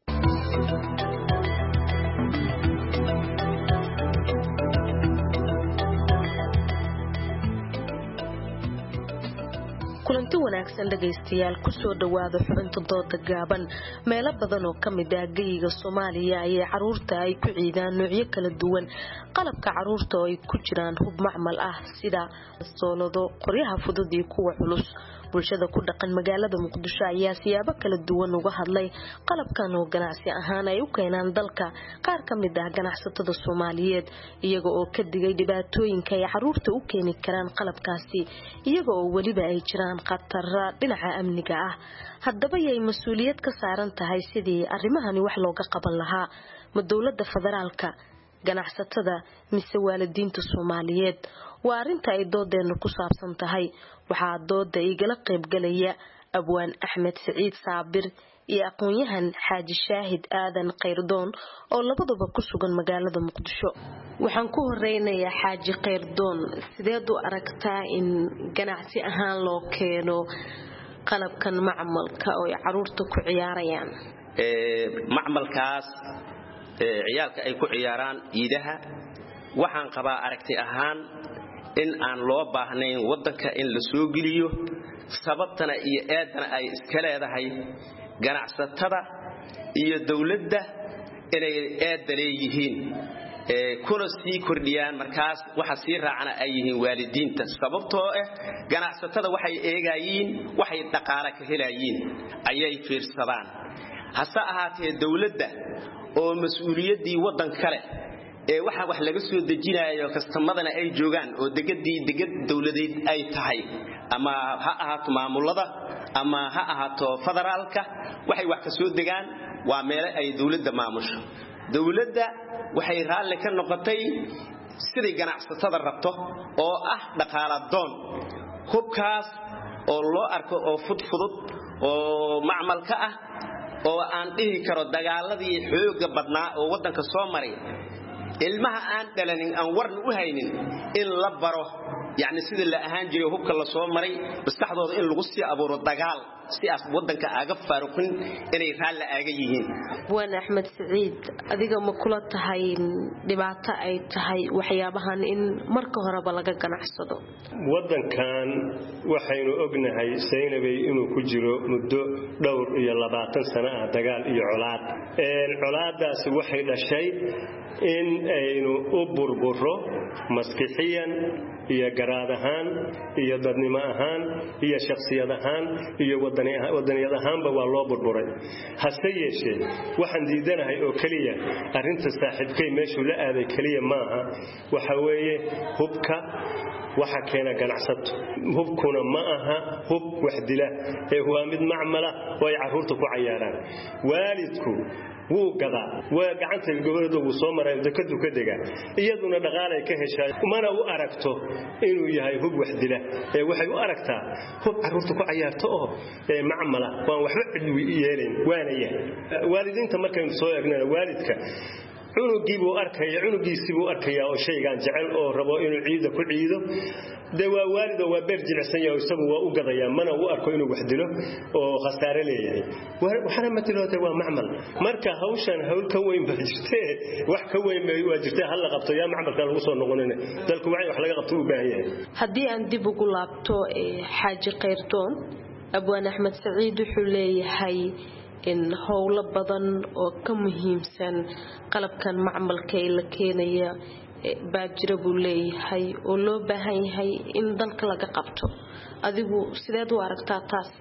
kulanti wanaagsan dhageystayaal ku soo dhawaada xubinta dooda gaaban meelo badan oo kamid ah geyiga Soomaaliya ayay caruurta ay ku ciidaan noocyo kala duwan qalabka caruurta oo ay ku jiraan hub macmal ah sida soolado qoryaha fudud iyo kuwa culus bulshada ku dhaqan magaalada Muqdisho ayaa siyaabo kala duwan uga hadlay qalabkan oo ganacsi ahaan ay u keenaan dalka qaar kamid ah ganacsatada Soomaaliyeed iyaga oo ka digay dhibaatooyinka ay caruurta u keeni karaan qalabkaasi iyaga oo waliba ay jiraan khatar dhinaca amniga ah haddaba yay mas'uuliyad ka saaran tahay sidii arrimahani wax looga qaban lahaa ma dawladda federaalka ganacsatada mise waalidiinta Soomaaliyeed waa arinta ay doodeena ku saabsan tahay waxaa dooda igala qayb galaya Abwaan Axmed Saciid Saabir iyo aqoonyahan Xaaji Shaahid Aadan Qayrdoon oo labaduba ku sugan magaalada Muqdisho waxaan ku horeynayaa Xaaji Qayrdoon sideed u aragtaa in ganacsi ahaan loo keeno qalabkan macmalka oo ay caruurta ku ciyaarayaan macmalkaas ciyaalka ay ku ciyaaraan iidaha waxaan qabaa aragti ahaan in aan loo baahnayn wadanka in la soo geliyo sababtana iyo eedana ay iska leedahay ganacsatada iyo dawladda inay eedda leeyihiin kuna sii kordhiyaan markaas waxa sii raacana ay yihiin waalidiinta sababtoo ah ganacsatada waxay eegayeen waxay dhaqaale ka helayeen ayay fiirsadaan hase ahaatee dawladda oo mas'uuliyadii wadan kale waxa wax laga soo dejinayo kastamadana ay joogaan oo degad dawladeed ay tahay ama ha ahaato maamulada ama ha ahaato federaalka waxay wax ka soo degaan waa meel ay dawladda maamusho dawladda waxay raalli ka noqotay sidii ganacsatada rabto oo ah dhaqaale doon hubkaas oo loo arko oo fudud oo macmalka ah oo aan dhihi karo dagaaladii xooga badnaa oo wadanka soo maray ilmaha aan dhalanin aan warna u haynin in la baro يعني سيد اللي أهانجري وهبك الله صوم مري بستحضر إن الغصي أبو الدجال سياس ودن كأجف فاروقين إن يفعل أجيهين. وأنا أحمد سعيد أديك مقولة هاي دبعت أي هاي وحيابها إن مركه هرب لقى كان حصده. ودن كان وحين أجنه هاي سينبي إنه كجرو مدة دور يلا بعتن سنة دجال يعلاد العلاد ده سوحي الشيء إنه أبر بره مسكحيا هي جرادهان هي ضدنماهان هي شخصيتهان هي ودنيتهان بالله بربري هسيشة وحن ديدنا هي أكلية أرنت صاحب كي ماشوا لا هذا كلية معها وحويه هبك وحكينا جنعسط هبكنا معها هب وحدله هو مد معملة ويعرفته عياران والدكم wuu gadaa waa gacanta gobol uu soo maray dekadu ka degaa iyaduna dhaqaalay ka heshay mana u aragto inuu yahay hub wax dila waxay u aragtaa hub caruurta ku ciyaarto oo macmala waan waxba cid yeelin waana yahay waalidiinta markay soo eegnana waalidka cunugiibuu arkaya cunugiisibuu arkaya oo shaygan jecel oo rabo inuu ciida ku ciido waa waalid oo waa beer jilicsan yahay isagu waa u gadaya mana u arko inuu wax dilo oo khasaare leeyahay waxana ma tilooda waa macmal marka hawshan hawl ka weyn baa jirtay wax ka weyn waa jirtay hal la qabto yaa macmalka lagu soo noqonina dalku wax laga qabto u baahan yahay hadii aan dib ugu laabto xaaji qayrtoon abwaan Axmed Saciid wuxuu leeyahay in howlo badan oo ka muhiimsan qalabkan macmalka ee la keenaya baajira buu leeyahay oo loo baahan yahay in dalka laga qabto adigu sideed u aragtaa taas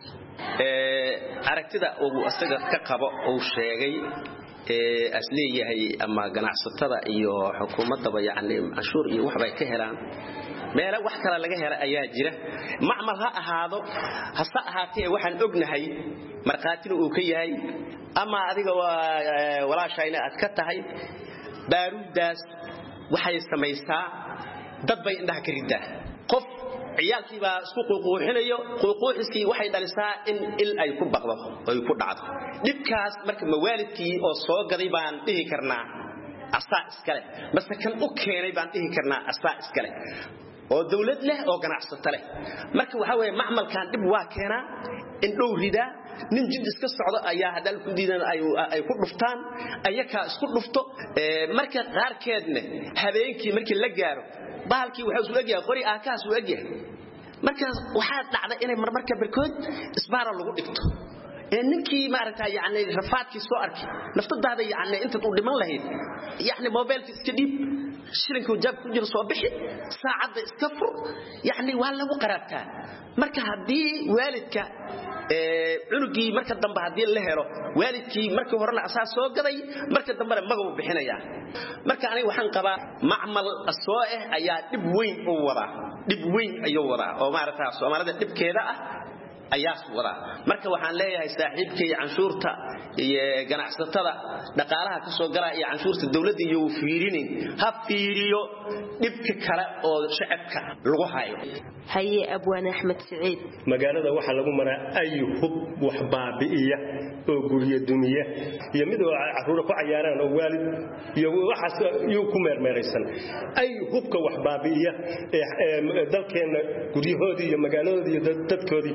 aragtida uu asaga ka qabo oo sheegay asliyahay ama ganacsatada iyo xukuumadda yaani cashuur iyo wax bay ka helaan meel wax kale laga helo ayaa jira macmal ha ahaado hasa ahaatee waxaan ognahay marqaatina uu ka yahay ama adiga walaashayna aad ka tahay baaruudaas waxay samaysaa dad bay indhaha ka ridaa qof ciyaalkii baa isku quuquuxinayo quuquuxiskii waxay dhalisaa in il ay ku baqdo oo ku dhacdo dibkaas marka mawaalidkii oo soo gaday baan dhihi karnaa asaa iskale bas kan u keenay baan dhihi karnaa asaa iskale oo dawlad leh oo ganacsato leh marka waxa weeye macmalkan dib waa keenaa in dhow rida nin jid iska socdo ayaa hadal ku diidan ay ku dhuftaan ayaka isku dhufto marka qaarkeedna habeenkii markii la gaaro baalkii waxa uu eegay qori aakaas uu eegay marka waxa dhacda inay marmarka barkood isbaara lagu dhigto ninkii maaragtay yaani rafaadkii soo arkay naftadaada yaani inta uu dhiman lahayd yaani mobilka iska dhib shilinka jab ku jiro soo bixi saacada iska fur yaani waa lagu qaraabtaa marka hadii waalidka cunugii marka dambe hadii la helo waalidkii marka horena asaas soo gaday marka dambena magaw bixinaya marka aniga waxaan qabaa macmal soo ayaa dib weyn u wada dib weyn ayuu wada oo maaragtay Soomaalida dibkeeda ah ayaas wada marka waxaan leeyahay saaxiibkay canshuurta iyo ganacsatada dhaqaalaha ka soo galay iyo canshuurta dawladda iyo fiirinin ha fiiriyo dibka kale oo shacabka lagu hayo haye abwaan Axmed Saciid magaalada waxa lagu maraa ay hub wax baabi'iya oo guriyo dumiya iyo mid oo caruur ku ciyaaraan oo waalid iyo waxaas iyo ku meermeeraysan ay hubka wax baabi'iya dalkeena guryahoodii iyo magaaladoodii iyo dadkoodii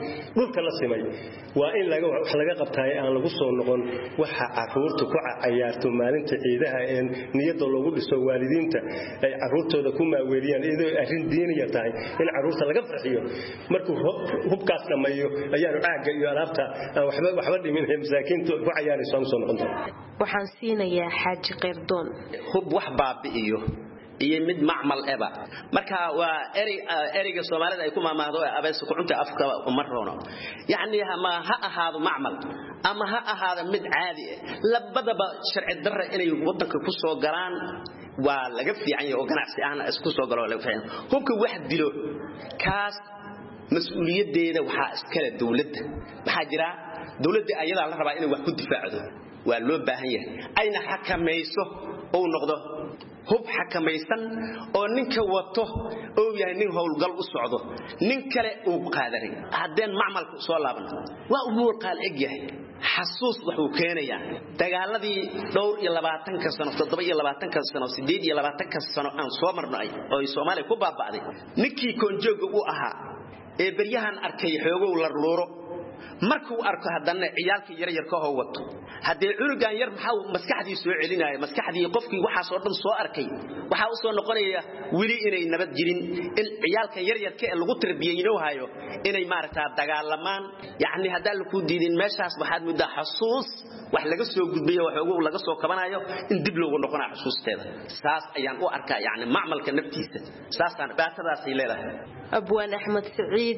dhulka la simay waa in wax laga qabtay aan lagu soo noqon waxa caruurtu ku cayaarto maalinta ciidaha ee niyada loogu dhiso waalidiinta ay caruurtooda ku maaweeliyaan iyadoo arrin diiniya tahay in caruurta laga farxiyo markuu hubkaas dhamayo ayaan caaga iyo alaabta waxba dhimin masaakiintu ku cayaarayso soo noqonta waxaan siinayaa xaaji qeyrdoon hub wax baabi'iyo iyo mid macmal eba marka waa eriga Soomaalida ay ku maamaahdo abeeso ku cunta afka umarrono yaani ma ha ahaado macmal ama ha ahaado mid caadi ah labadaba sharci darro inay wadanka ku soo galaan waa laga fiican yahay oo ganacsi ahna isku soo galo laga fiican hubka wax dilo kaas mas'uuliyadeeda waxa iskala dawladda waxa jira dawladda ayada la rabaa inay wax ku difaacdo waa loo baahan yahay ayna xakamayso oo noqdo hub xakamaysan oo ninka wato oo yahay nin howlgal u socdo nin kale uu qaadaray hadeen macmalku soo laaban waa umuur qaal egyahay xasuus wuxuu keenayaa dagaaladii dhowr iyo 20 ka sano 27 ka sano 28 ka sano aan soo marnay oo Soomaaliya ku baabaaday ninkii koonjooga u ahaa ee baryahan arkay xoogow la ruuro markuu arko hadana ciyaalkii yar yar ka howwato hadee cunugan yar maxaa maskaxdiisa soo celinaya maskaxdii qofkii waxa soo dhan soo arkay waxa uu soo noqonaya wili inay nabad jirin in ciyaalka yar yar ka lagu tarbiyayno hayo inay maaragtaa dagaalamaan yaani hadaa la ku diidin meeshaas waxaad muddo xasuus wax laga soo gudbiyo wax ugu laga soo kabanayo in dib loogu noqonayo xasuusteeda saas ayaan u arkaa yaani macmalka naftiisa saasaan baatadaas ay leedahay abwaan axmed saciid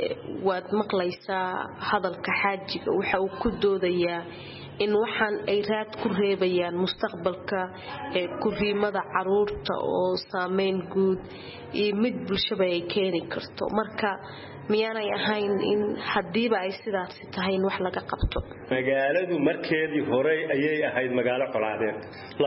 waad maqlaysaa hadalka xaajiga waxa uu ku doodayaa in waxaan ay raad ku reebayaan mustaqbalka kuriimada caruurta oo saameyn guud iyo mid bulshada ay keeni karto marka miyaanay ahayn in hadiiba ay sidaas tahay in wax laga qabto magaaladu markeedii hore ayay ahayd magaalo colaadeed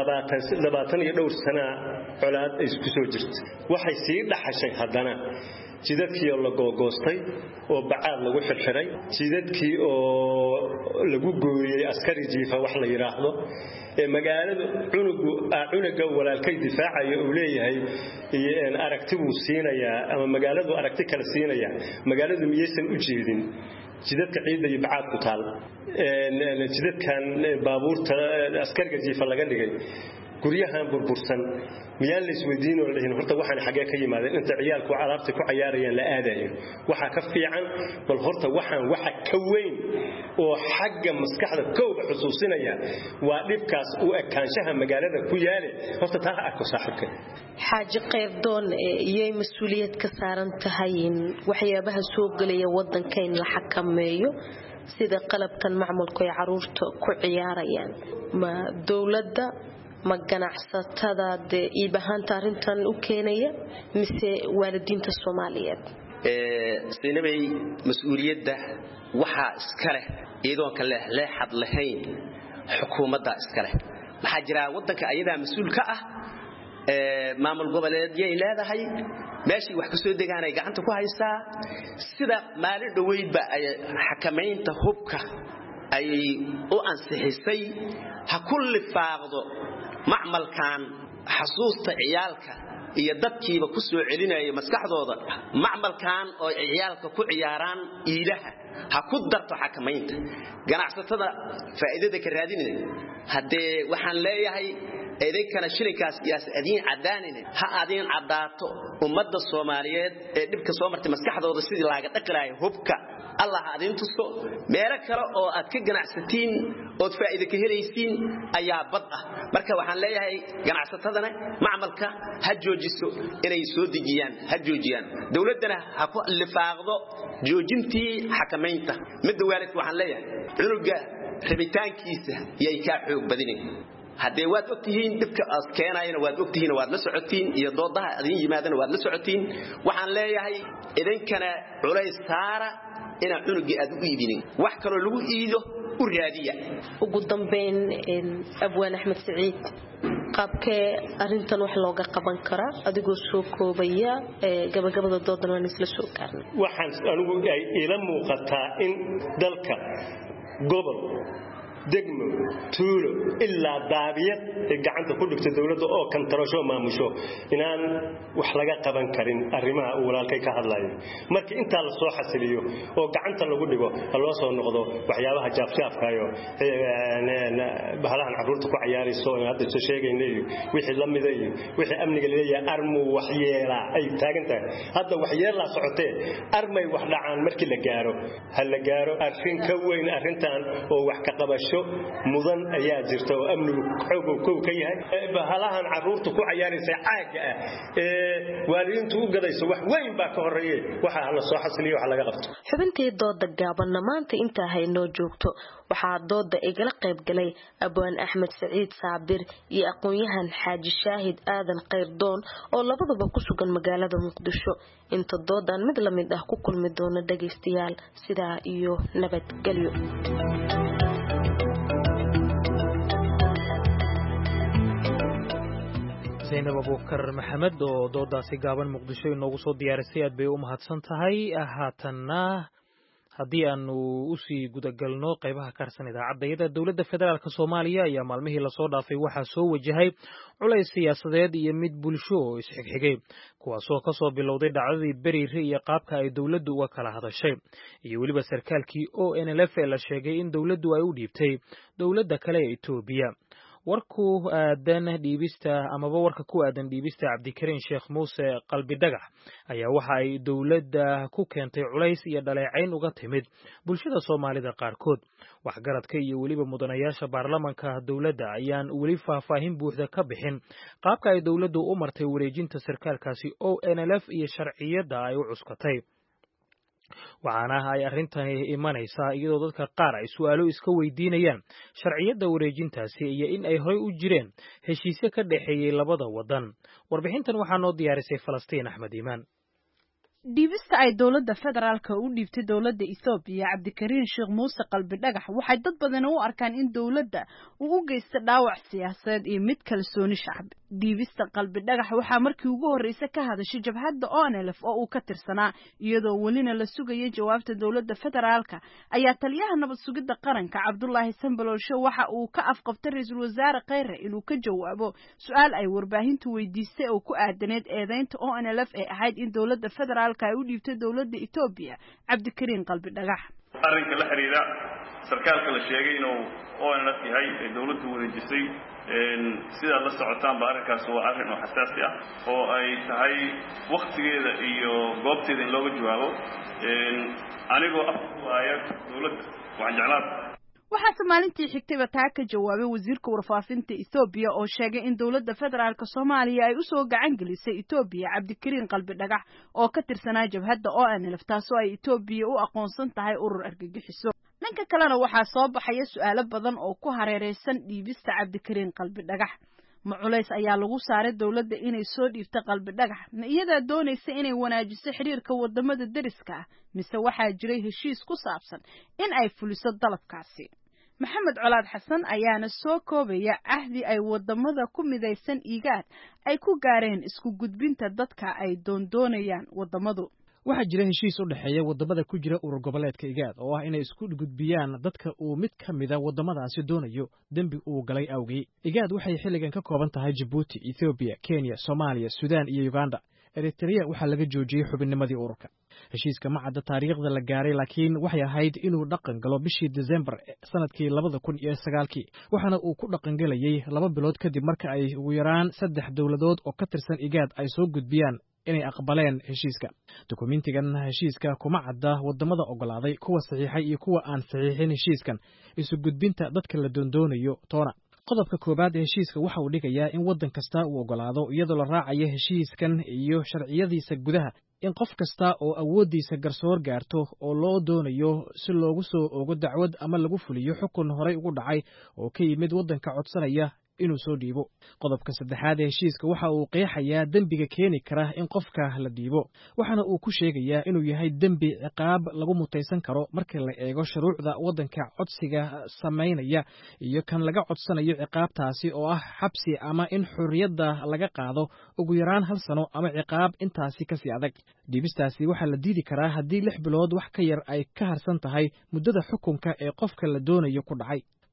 20 iyo dhowr sano colaad ay isku soo jirtay waxay sii dhaxashay hadana jidadkii la googoostay oo bacaad lagu xirxiray jidadkii oo lagu gooyay askari jiifa wax la yiraahdo ee magaalada cunuga walaalkay difaacayo uu leeyahay in aragti uu siinaya ama magaaladu aragti kala siinaya magaaladu miyaysan u jeedin jidadka ciidda iyo bacaad ku taal jidadkan baabuurta askariga jiifa laga dhigay guryahan burbursan miyaan la isweydiin oo leeyahay horta waxaan xagee ka yimaadeen inta ciyaalku alaabta ku ciyaarayaan la aadayo waxa ka fiican bal horta waxaan waxa ka weyn oo xagga maskaxda kooba xusuusinaya waa dhibkaas u ekaanshaha magaalada ku yaale horta taa arko saaxiibka xaaji qeyrdoon iyo mas'uuliyad ka saaran tahay in waxyaabaha soo galaya wadanka in la xakameeyo sida qalabkan macmalku ay caruurta ku ciyaarayaan ma dawladda ma ganacsatada iibahanta arintan u keenaya mise waalidiinta Soomaaliyeed siinabay mas'uuliyadda waxa iska leh iyadoo kale leexad lahayn xukuumadda iska leh waxa jira wadanka ayada mas'uul ka ah maamul goboleedyay leedahay meeshii wax ka soo deegaanay gacanta ku haysaa sida maalin dhaweydba ay xakameynta hubka ay u ansixisay ha kulli faaqdo macmalkan xasuusta ciyaalka iyo dadkiiba ku soo celinaya maskaxdooda macmalkan oo ciyaalka ku ciyaaraan ilaha ha ku darto xakameynta ganacsatada faa'iidada ka raadinay hadee waxaan leeyahay idinkana shilinkaas adin cadaanin ha adin cadaato ummadda Soomaaliyeed ee dhibka soo martay maskaxdooda sidii laaga dhaqlaayo hubka Allah adin tuso meel kale oo aad ka ganacsatiin oo faa'iido ka helaysiin ayaa bad ah marka waxaan leeyahay ganacsatadana macmalka ha joojiso inay soo dejiyaan ha joojiyaan dawladana ha ku lifaaqdo joojintii xakameynta mid waalid waxaan leeyahay cunuga rabitaankiisa yay ka xoog badineen hadee waad ogtihiin dibka aad keenayna waad ogtihiin waad la socotiin iyo doodaha adin yimaadana waad la socotiin waxaan leeyahay idinkana culays saara ina cunugi aad u iibinin wax kale lagu iido u raadiya ugu dambeyn abwaan axmed saciid qaabkee arintan wax looga qaban karaa adigoo soo koobaya gabagabada doodan waan isla soo gaarnay waxaan anigu ay ila muuqataa in dalka gobol degmo tuulo ilaa daabiyad ay gacanta ku dhigto dawladda oo kantarasho maamusho inaan wax laga qaban karin arrimaha uu walaalkay ka hadlayo markii inta la soo xasiliyo oo gacanta lagu dhigo loo soo noqdo waxyaabaha jaafjaafkaayo bahalahan carruurta ku ciyaarayso in hadda soo sheegaynay wixii la miday wixii amniga leeyahay armu waxyeela ay taagan tahay hadda waxyeela socotee armay wax dhacaan markii la gaaro hal la gaaro arrin ka weyn arrintan oo wax ka qabasho mudan ayaa jirta oo amnigu xoog ka yahay bahalahan carruurta ku ciyaaraysa caaga ah waalidiintu u gadayso wax weyn baa ka horeeyay waxa la soo xasiliyo wax laga qabto xubintii dooda gaaban maanta inta haynoo joogto waxaa dooda igala qayb galay abwaan Axmed Saciid Saabir iyo aqoon-yahan Xaaji Shaahid Aadan Qayrdoon oo labadaba ku sugan magaalada Muqdisho inta doodan mid la mid ah ku kulmi doona dhageystayaal sidaa iyo nabadgelyo Zainab Abuukar Maxamed oo doodaasi gaaban Muqdisho inoogu soo diyaarisay aad bay u mahadsan tahay haatanna haddii aanu usii gudagalno qaybaha ka harsan idaacadda dowladda federaalk Soomaaliya ayaa maalmihii lasoo dhaafay waxaa soo wajahay culays siyaasadeed iyo mid bulsho oo isxigxigay kuwaasoo ka soo bilowday dhacdadii beriire iyo qaabka ay dowladdu uga kala hadashay iyo weliba sarkaalkii ONLF ee la sheegay in dowladdu ay u dhiibtay dowladda kale ee Itoobiya warka ku aadan dhiibista Cabdikariin Sheekh Muuse Qalbi Dhagax ayaa waxa ay dowladda ku keentay culays iyo dhaleecayn uga timid bulshada Soomaalida qaarkood waxgaradka iyo weliba mudanayaasha baarlamaanka dowladda ayaan weli faahfaahin buuxda ka bixin qaabka ay dowladdu u martay wareejinta sarkaalkaasi ONLF iyo sharciyada ay u cuskatay waxaana ay arrintani imanaysaa iyadoo dadka qaar ay su'aalo iska weydiinayaan sharciyada wareejintaasi iyo in ay horay u jireen heshiisyo ka dhaxeeyay labada wadan warbixintan waxaa noo diyaarisay Falastiin Axmed Iimaan dhiibista ay dowladda federaalka u dhiibtay dowladda Itoobiya Cabdikariin Sheekh Muuse Qalbi Dhagax waxay dad badan u arkaan in dowladda uu u geystay dhaawac siyaasadeed iyo mid kalsooni shacbi dhiibista Qalbi Dhagax waxaa markii ugu horeysay ka hadashay jabhadda ONLF oo uu ka tirsanaa iyadoo welina la sugayay jawaabta dowladda federaalka ayaa taliyaha nabad sugidda qaranka Cabdullaahi Sanbaloolsho waxa uu ka afqabtay ra'iisul wasaare Khayre inuu ka jawaabo su'aal ay warbaahintu weydiistay oo ku aadaneed eedeynta ONLF ee ahayd in dowladda federaalka ay u dhiibtay dowladda Itoobiya Cabdikariin Qalbi Dhagax arrinka la xiriira sarkaalka la sheegay inuu ONLF yahay ee dowladdu wareejisay sida la socotaan ba arrinkaas waa arrin oo xasaasi ah oo ay tahay waqtigeeda iyo goobteeda in looga jawaabo anigoo afkuwaaya dowladda waxaan jeclaan waxaase maalintii xigtayba taa ka jawaabay wasiirka warfaafinta Itoobiya oo sheegay in dowladda federaalka Soomaaliya ay u soo gacan gelisay Itoobiya Cabdikariin Qalbi Dhagax oo ka tirsanaa jabhadda ONLF taasoo ay Itoobiya u aqoonsan tahay urur argagixiso dhanka kalena waxaa soo baxaya su'aalo badan oo ku hareereysan dhiibista Cabdikariin Qalbi Dhagax ma culays ayaa lagu saaray dowladda inay soo dhiibto Qalbi Dhagax ma iyada doonaysa inay wanaajiso xiriirka wadamada dariska ah mise waxaa jiray heshiis ku saabsan in ay fuliso dalabkaasi Maxamed Colaad Xasan ayaana soo koobaya ahdi ay wadamada ku midaysan IGAD ay ku gaareen isku gudbinta dadka ay doonayaan wadamadu waxaa jira heshiis u dhaxeeya wadamada ku jira urur goboleedka IGAD oo ah inay isku gudbiyaan dadka uu mid ka mid ah wadamadaasi doonayo dambi uu galay awgii IGAD waxay xilligan ka kooban tahay Djibouti, Ethiopia, Kenya, Soomaaliya, Suudaan iyo Uganda. Eritrea waxaa laga joojiyay xubinnimadii ururka. Heshiiska ma cadda taariikhda la gaaray laakiin waxay ahayd inuu dhaqan galo bishii December sanadkii 2009 waxaana uu ku dhaqan galayay 2 bilood kadib marka ay ugu yaraan 3 dawladood oo ka tirsan IGAD ay soo gudbiyaan inay aqbaleen heshiiska. Dokumentigan heshiiska kuma cadda wadamada ogolaaday kuwa saxiixay iyo kuwa aan saxiixin heshiiskan isu gudbinta dadka la doonayo toona. qodobka koobaad ee heshiiska waxa uu dhigayaa in wadan kasta uu ogolaado iyadoo la raacayo heshiiskan iyo sharciyadiisa gudaha in qof kasta oo awoodiisa garsoor gaarto oo loo doonayo si loogu soo ogo dacwad ama lagu fuliyo xukun horay ugu dhacay oo ka yimid wadanka codsanaya inuu soo dhiibo. qodobka saddexaad ee heshiiska waxa uu qeexayaa dembiga keeni kara in qofka la dhiibo waxaana uu ku sheegayaa inuu yahay dembi ciqaab lagu mutaysan karo marka la eego shuruucda wadanka codsiga sameynaya iyo kan laga codsanayo ciqaabtaasi oo ah xabsi ama in xurriyadda laga qaado ugu yaraan 1 sano ama ciqaab intaasi ka sii adag. dhiibistaasi waxaa la diidi karaa haddii 6 bilood wax ka yar ay ka harsan tahay muddada xukunka ee qofka la doonayo ku dhacay.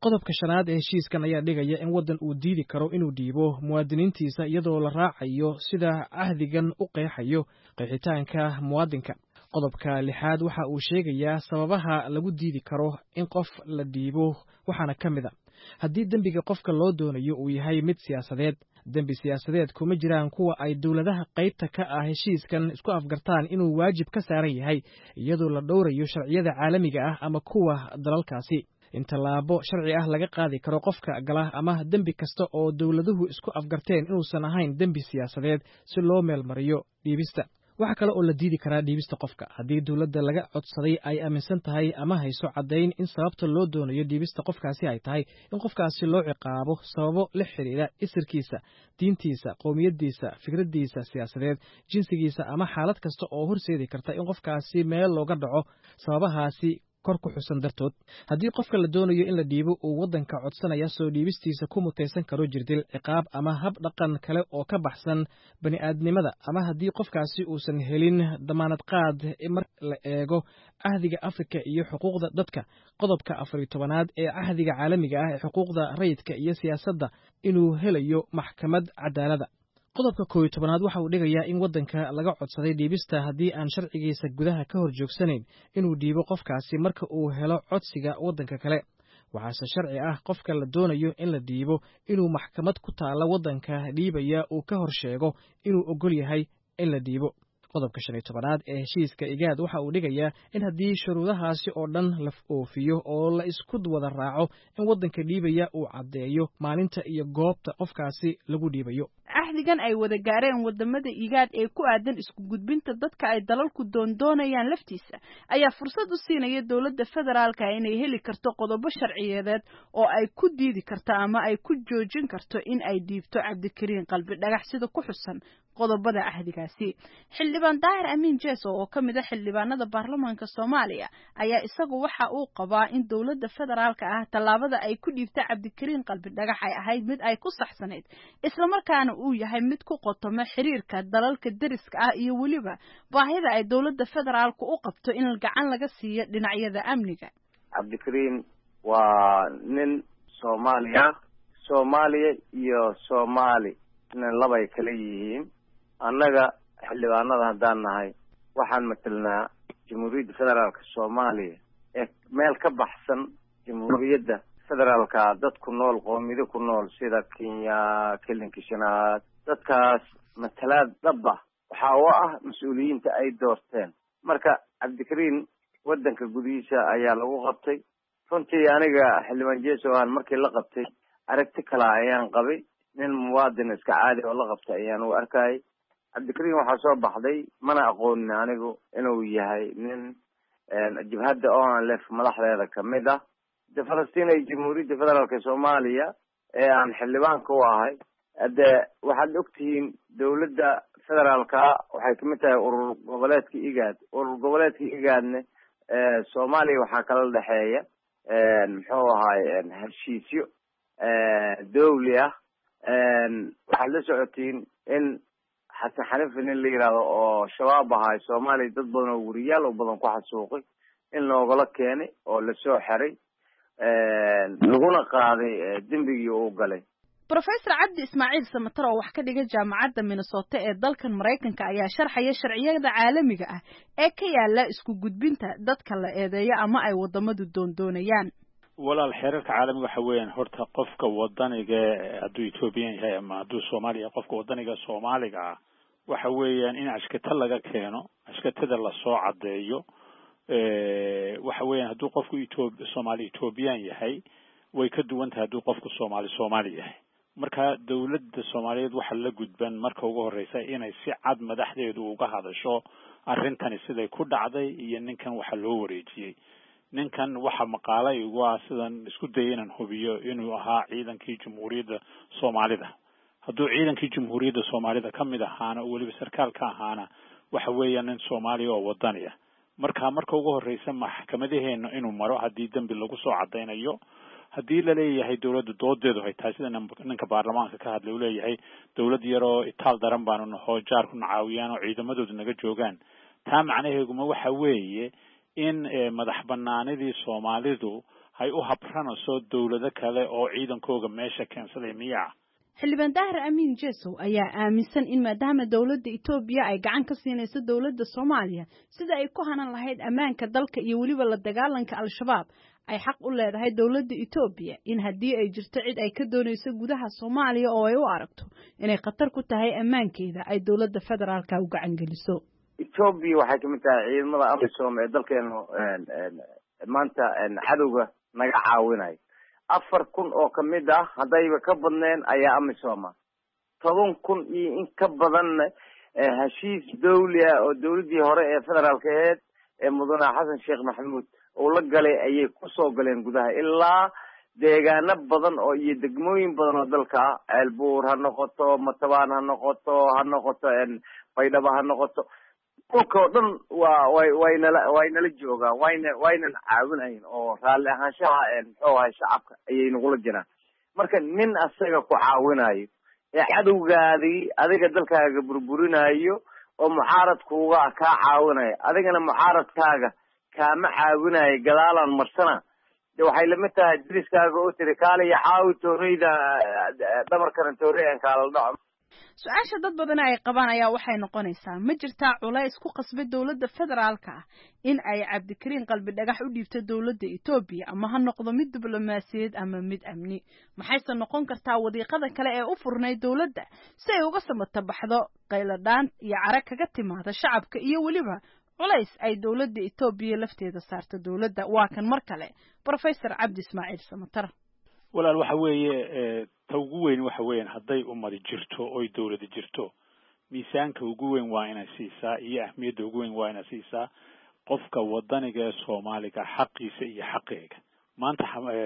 qodobka shanaad ee heshiiskan ayaa dhigaya in waddan uu diidi karo inuu dhiibo muwaadiniintiisa iyadoo la raacayo sida cahdigan u qeexayo qeexitaanka muwaadinka. qodobka lixaad waxa uu sheegayaa sababaha lagu diidi karo in qof la dhiibo, waxaana ka mid a haddii dembiga qofka loo doonayo uu yahay mid siyaasadeed. dembi siyaasadeed kuma jiraan kuwa ay dowladaha qaybta ka ah heshiiskan isku afgartaan inuu waajib ka saaran yahay iyadoo la dhowrayo sharciyada caalamiga ah ama kuwa dalalkaasi. in tallaabo sharci ah laga qaadi karo qofka gala ama dembi kasta oo dowladuhu isku afgarteen inuusan ahayn dembi siyaasadeed si loo meelmariyo dhiibista. waxaa kale oo la diidi karaa dhiibista qofka haddii dowladda laga codsaday ay aaminsan tahay ama hayso caddayn in sababta loo doonayo dhiibista qofkaasi ay tahay in qofkaasi loo ciqaabo sababo la xidhiidha isirkiisa, diintiisa, qowmiyaddiisa, fikraddiisa siyaasadeed, jinsigiisa ama xaalad kasta oo horseedi karta in qofkaasi meel looga dhaco sababahaasi kor ku xusan dartood. haddii qofka la doonayo in la dhiibo uu waddanka codsanaya soo dhiibistiisa ku mutaysan karo jirdil, ciqaab ama hab dhaqan kale oo ka baxsan bani'aadnimada, ama haddii qofkaasi uusan helin damaanad qaad marka la eego cahdiga Afrika iyo xuquuqda dadka, qodobka 14aad ee cahdiga caalamiga ah ee xuquuqda rayidka iyo siyaasadda inuu helayo maxkamad cadaalada. qodobka 11aad waxa uu dhigayaa in waddanka laga codsaday dhiibista haddii aan sharcigiisa gudaha ka hor joogsanayn inuu dhiibo qofkaasi marka uu helo codsiga waddanka kale. waxaase sharci ah qofka la doonayo in la dhiibo inuu maxkamad ku taalla waddanka dhiibaya uu ka hor sheego inuu ogol yahay in la dhiibo. qodobka 15aad ee heshiiska IGAD waxa uu dhigayaa in haddii shuruudahaasi oo dhan la oofiyo oo la isku wada raaco in waddanka dhiibaya uu caddeeyo maalinta iyo goobta qofkaasi lagu dhiibayo. cahdigan ay wada gaareen wadamada IGAD ee ku aadan isku gudbinta dadka ay dalalku doondoonayaan laftiisa ayaa fursad u siinaya dowladda federaalka inay heli karto qodobo sharciyeed oo ay ku diidi karto ama ay ku joojin karto in ay dhiibto Cabdikariin Qalbi Dhagax sida ku xusan qodobada cahdigaasi. xildhibaan Daahir Amiin Jeeso oo ka mid ah xildhibaanada baarlamaanka Soomaaliya ayaa isagu waxa uu qabaa in dowladda federaalka ah tallaabada ay ku dhiibto Cabdikariin Qalbi Dhagax ay ahayd mid ay ku saxsaneyd, isla markaana uu yahay mid ku qotoma xiriirka dalalka deriska ah iyo waliba baahida ay dowladda federaalku u qabto in gacan laga siiyo dhinacyada amniga. Cabdikariin waa nin Soomaaliya iyo Soomaali labay kala yihiin. annaga xildhibaanada haddaan nahay waxaan matalnaa jamhuuriyadda federaalka Soomaaliya ee meel ka baxsan jamhuuriyadda federaalka dadku nool qoomiyado ku nool sida Kenya, Kelinka Shanaad, dadkaas matalaad dhaba waxa uu ah mas'uuliyiinta ay doorteen. marka Cabdikariin waddanka gudihiisa ayaa lagu qabtay. runtii aniga xildhibaan Jeeso aan markii la qabtay aragti kale ayaan qabay, nin muwaadin iska caadi oo la qabtay ayaan u arkay. Cabdikariin waxaa soo baxday mana aqoonin anigu inuu yahay nin jabhadda ONLF madaxdeeda kamid ah. Falastiin ay jamhuuriyadda federaalka Soomaaliya ee aan xildhibaanka u ahay waxaad ogtihiin dowladda federaalka waxay kamid tahay urur goboleedka IGAD-na Soomaaliya waxaa kala dhaxeeya muxuu ahaay heshiisyo dawli ah. waxaad la socotiin in xasan xanifi nin la yiraahdo oo shabaab ahay Soomaaliya dad badan oo wariyaal oo badan ku xasuuqay in loogala keenay oo la soo xiray laguna qaaday dembigii uu galay. Professor Cabdi Ismaaciil Samatar oo wax ka dhiga jaamacadda Minnesota ee dalkan Mareykanka ayaa sharxaya sharciyada caalamiga ah ee ka yaala isku gudbinta dadka la eedeeyo ama ay wadamadu doondoonayaan. walaal xeerarka caalamiga waxa weeyaan horta qofka wadaniga hadduu Ethiopian yahay ama hadduu Soomaaliya qofka wadaniga Soomaaliga ah waxa weeyaan in ashkata laga keeno, ashkatada la soo cadeeyo. waxa weeyaan hadduu qofku Ethiopian yahay way ka duwan tahay hadduu qofku Soomaali yahay. marka dawladda Soomaaliyeed waxa la gudban marka ugu horeysa inay si cad madaxdeedu uga hadasho arrintani siday ku dhacday iyo ninkan waxa loo wareejiyay. ninkan waxa maqaalay waa sidan isku dayeen hubiyo inuu ahaa ciidankii jamhuuriyadda Soomaalida. hadduu ciidankii jamhuuriyadda Soomaalida kamid ahaana oo waliba sarkaal ka ahaana waxa weeyaan nin Soomaali oo wadaniya. marka ugu horeysa maxkamadaheena inuu maro haddii dambi lagu soo cadeynayo. haddii la leeyahay dawladda doodeedu ay tahay sida ninka baarlamaanka ka hadlay uu leeyahay dawlad yar oo itaal daran baanu nahay jaar ku nacaawiyaan oo ciidamadoodu naga joogaan. taa macnaheedu waxa weeye in madax banaanidii Soomaalidu hay u habranayso dowlado kale oo ciidankooga meesha keensaday miyaa xildhibaan daahir amiin jesow ayaa aaminsan in maadaama dowladda Itoobiya ay gacan ka siinayso dowladda Soomaaliya sida ay ku hanan lahayd ammaanka dalka iyo waliba la dagaalanka al-shabaab ay xaq u leedahay dowladda Itoobiya in haddii ay jirto cid ay ka doonayso gudaha Soomaaliya oo ay u aragto inay khatar ku tahay ammaankeeda ay dowladda federaalka u gacan geliso Itoobiya waxay kamid tahay ciidamada AMISOM ee dalkeena maanta cadowga naga caawinay 4,000 oo kamid ah hadayba ka badneen ayaa AMISOM 10,000 iyo in ka badan heshiis dawli ah oo dawladii hore ee federaalka ee mudane Xasan Sheekh Maxamuud oo la galay ayay ku soo galeen gudaha ilaa deegaano badan oo iyo degmooyin badan oo dalka Ceelbuur ha noqoto Matabaan ha noqoto Baydhabo ha noqoto dhulka dhan waynala joogaan wayna caawinayn oo raalli ahaanshaha muxuu shacabka ayay nagula jiraan marka nin asaga ku caawinayo ee cadowgaadii adiga dalkaaga burburinayo oo mucaaradkuuga ka caawinayo adigana mucaaradkaaga kaama caawinayo gadaalan marsana waxay lamid tahay diriskaaga oo tiri kaale iyo caawi tooreyda dhabarkan tooreydan kaala dhaco su-aasha dad badan ay qabaan ayaa waxay noqonaysaa ma jirtaa culays ku qasbay dowladda federaalka ah in ay Cabdikariin Qalbi Dhagax u dhiibto dowladda Itoobiya ama ha noqdo mid diblomaasiyadeed ama mid amni maxayse noqon kartaa wadiiqada kale ee u furnay dowladda si ay uga samatabaxdo qayladaan iyo cara kaga timaada shacabka iyo waliba culays ay dowladda Itoobiya lafteeda saarto dowladda waa kan mar kale Professor Cabdi Ismaaciil Samatar walaal waxa weeye ta ugu weyn waxa weeyaan hadday umadi jirto oo dawladda jirto miisaanka ugu weyn waa inay siisaa iyo ahmiyadda ugu weyn waa inay siisaa qofka wadaniga ee Soomaaliga xaqiisa iyo xaqeega maanta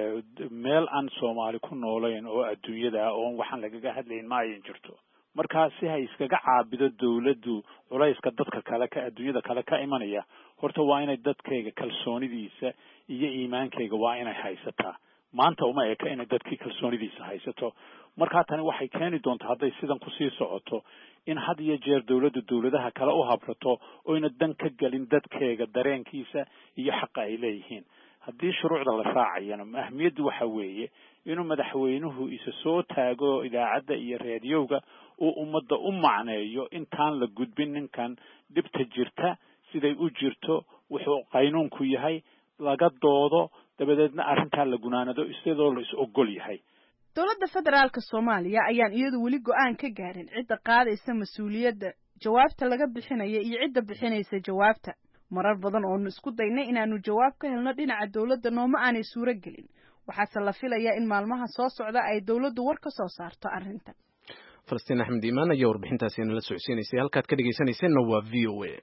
meel aan Soomaali ku noolayn oo adduunyada oo waxaan lagaga hadlayn ma ay jirto marka si ay iskaga caabido dawladdu culayska dadka kale ka adduunyada kale ka imanaya horta waa inay dadkayga kalsoonidiisa iyo iimaankayga waa inay haysataa maanta uma eka inay dadkii kalsoonidiisa haysato marka tani waxay keeni doontaa hadday sidan ku sii socoto in had iyo jeer dawladaha kale u habrato oo ina dan ka galin dadkeega dareenkiisa iyo xaqa ay leeyihiin haddii shuruucda la raacayana ahmiyaddu waxa weeye inuu madaxweynuhu isa soo taago idaacadda iyo raadiyowga uu ummadda u macneeyo intaan la gudbin ninkan dhibta jirta siday u jirto wuxuu qaynuunku yahay laga doodo dabadeedna arrintaa la gunaanado isagoo la is ogol yahay dowladda federaalka Soomaaliya ayaan iyadu wali go'aan ka gaarin cidda qaadaysa mas'uuliyadda jawaabta laga bixinayo iyo cidda bixinaysa jawaabta marar badan oo isku daynay inaanu jawaab ka helno dhinaca dowladda nooma aanay suura gelin waxaase la filayaa in maalmaha soo socda ay dowladdu war ka soo saarto arrintan Falastiin Axmed Iimaan ayaa warbixintaasi la socodsiinaysay halkaad ka dhageysanaysan waa VOA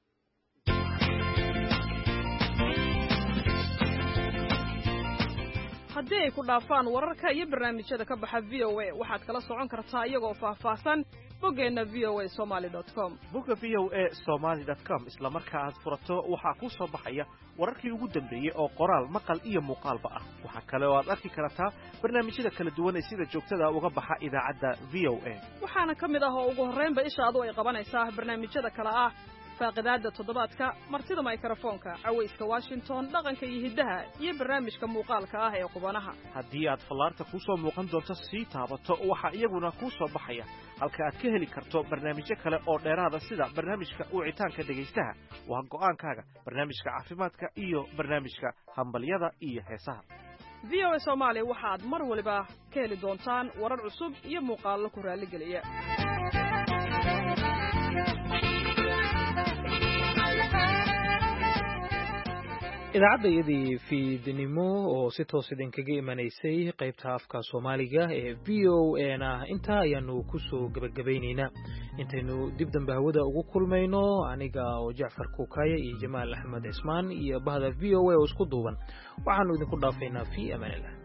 haddii ay ku dhaafaan wararka iyo barnaamijyada ka baxa VOA waxaad kala socon kartaa iyagoo faahfaahsan boggeena voasomali.com bogga voasomali.com isla marka aad furato waxaa ku soo baxaya wararkii ugu dambeeyey oo qoraal maqal iyo muuqaalba ah waxaa kale oo aad arki kartaa barnaamijyada kala duwan ee sida joogtada uga baxa idaacadda VOA waxaana ka mid ah oo ugu horreynba ishaadu ay qabanaysaa barnaamijyada kale ah faaqidaada toddobaadka martida mikrofoonka cawayska Washington dhaqanka iyo hiddaha iyo barnaamijka muuqaalka ah ee qubanaha haddii aad fallaarta ku soo muuqan doonto sii taabato waxa iyaguna ku soo baxaya halka aad ka heli karto barnaamijyo kale oo dheeraada sida barnaamijka wicitaanka dhegaystaha waa go'aankaaga barnaamijka caafimaadka iyo barnaamijka hambalyada iyo heesaha VOA Soomaali waxaad mar waliba ka heli doontaan warar cusub iyo muuqaallo ku raali geliya idaacadayadii fiidnimo oo si toos idinkaga imanaysay qaybta afka Soomaaliga ee VOA-na inta ayaanu ku soo gabagabaynaynaa intaynu dib dambe hawada ugu kulmayno aniga oo Jacfar Kuukaya iyo Jamaal Axmed Ismaan iyo bahda VOA oo isku duuban waxaanu idinku dhaafaynaa fi amaan Allah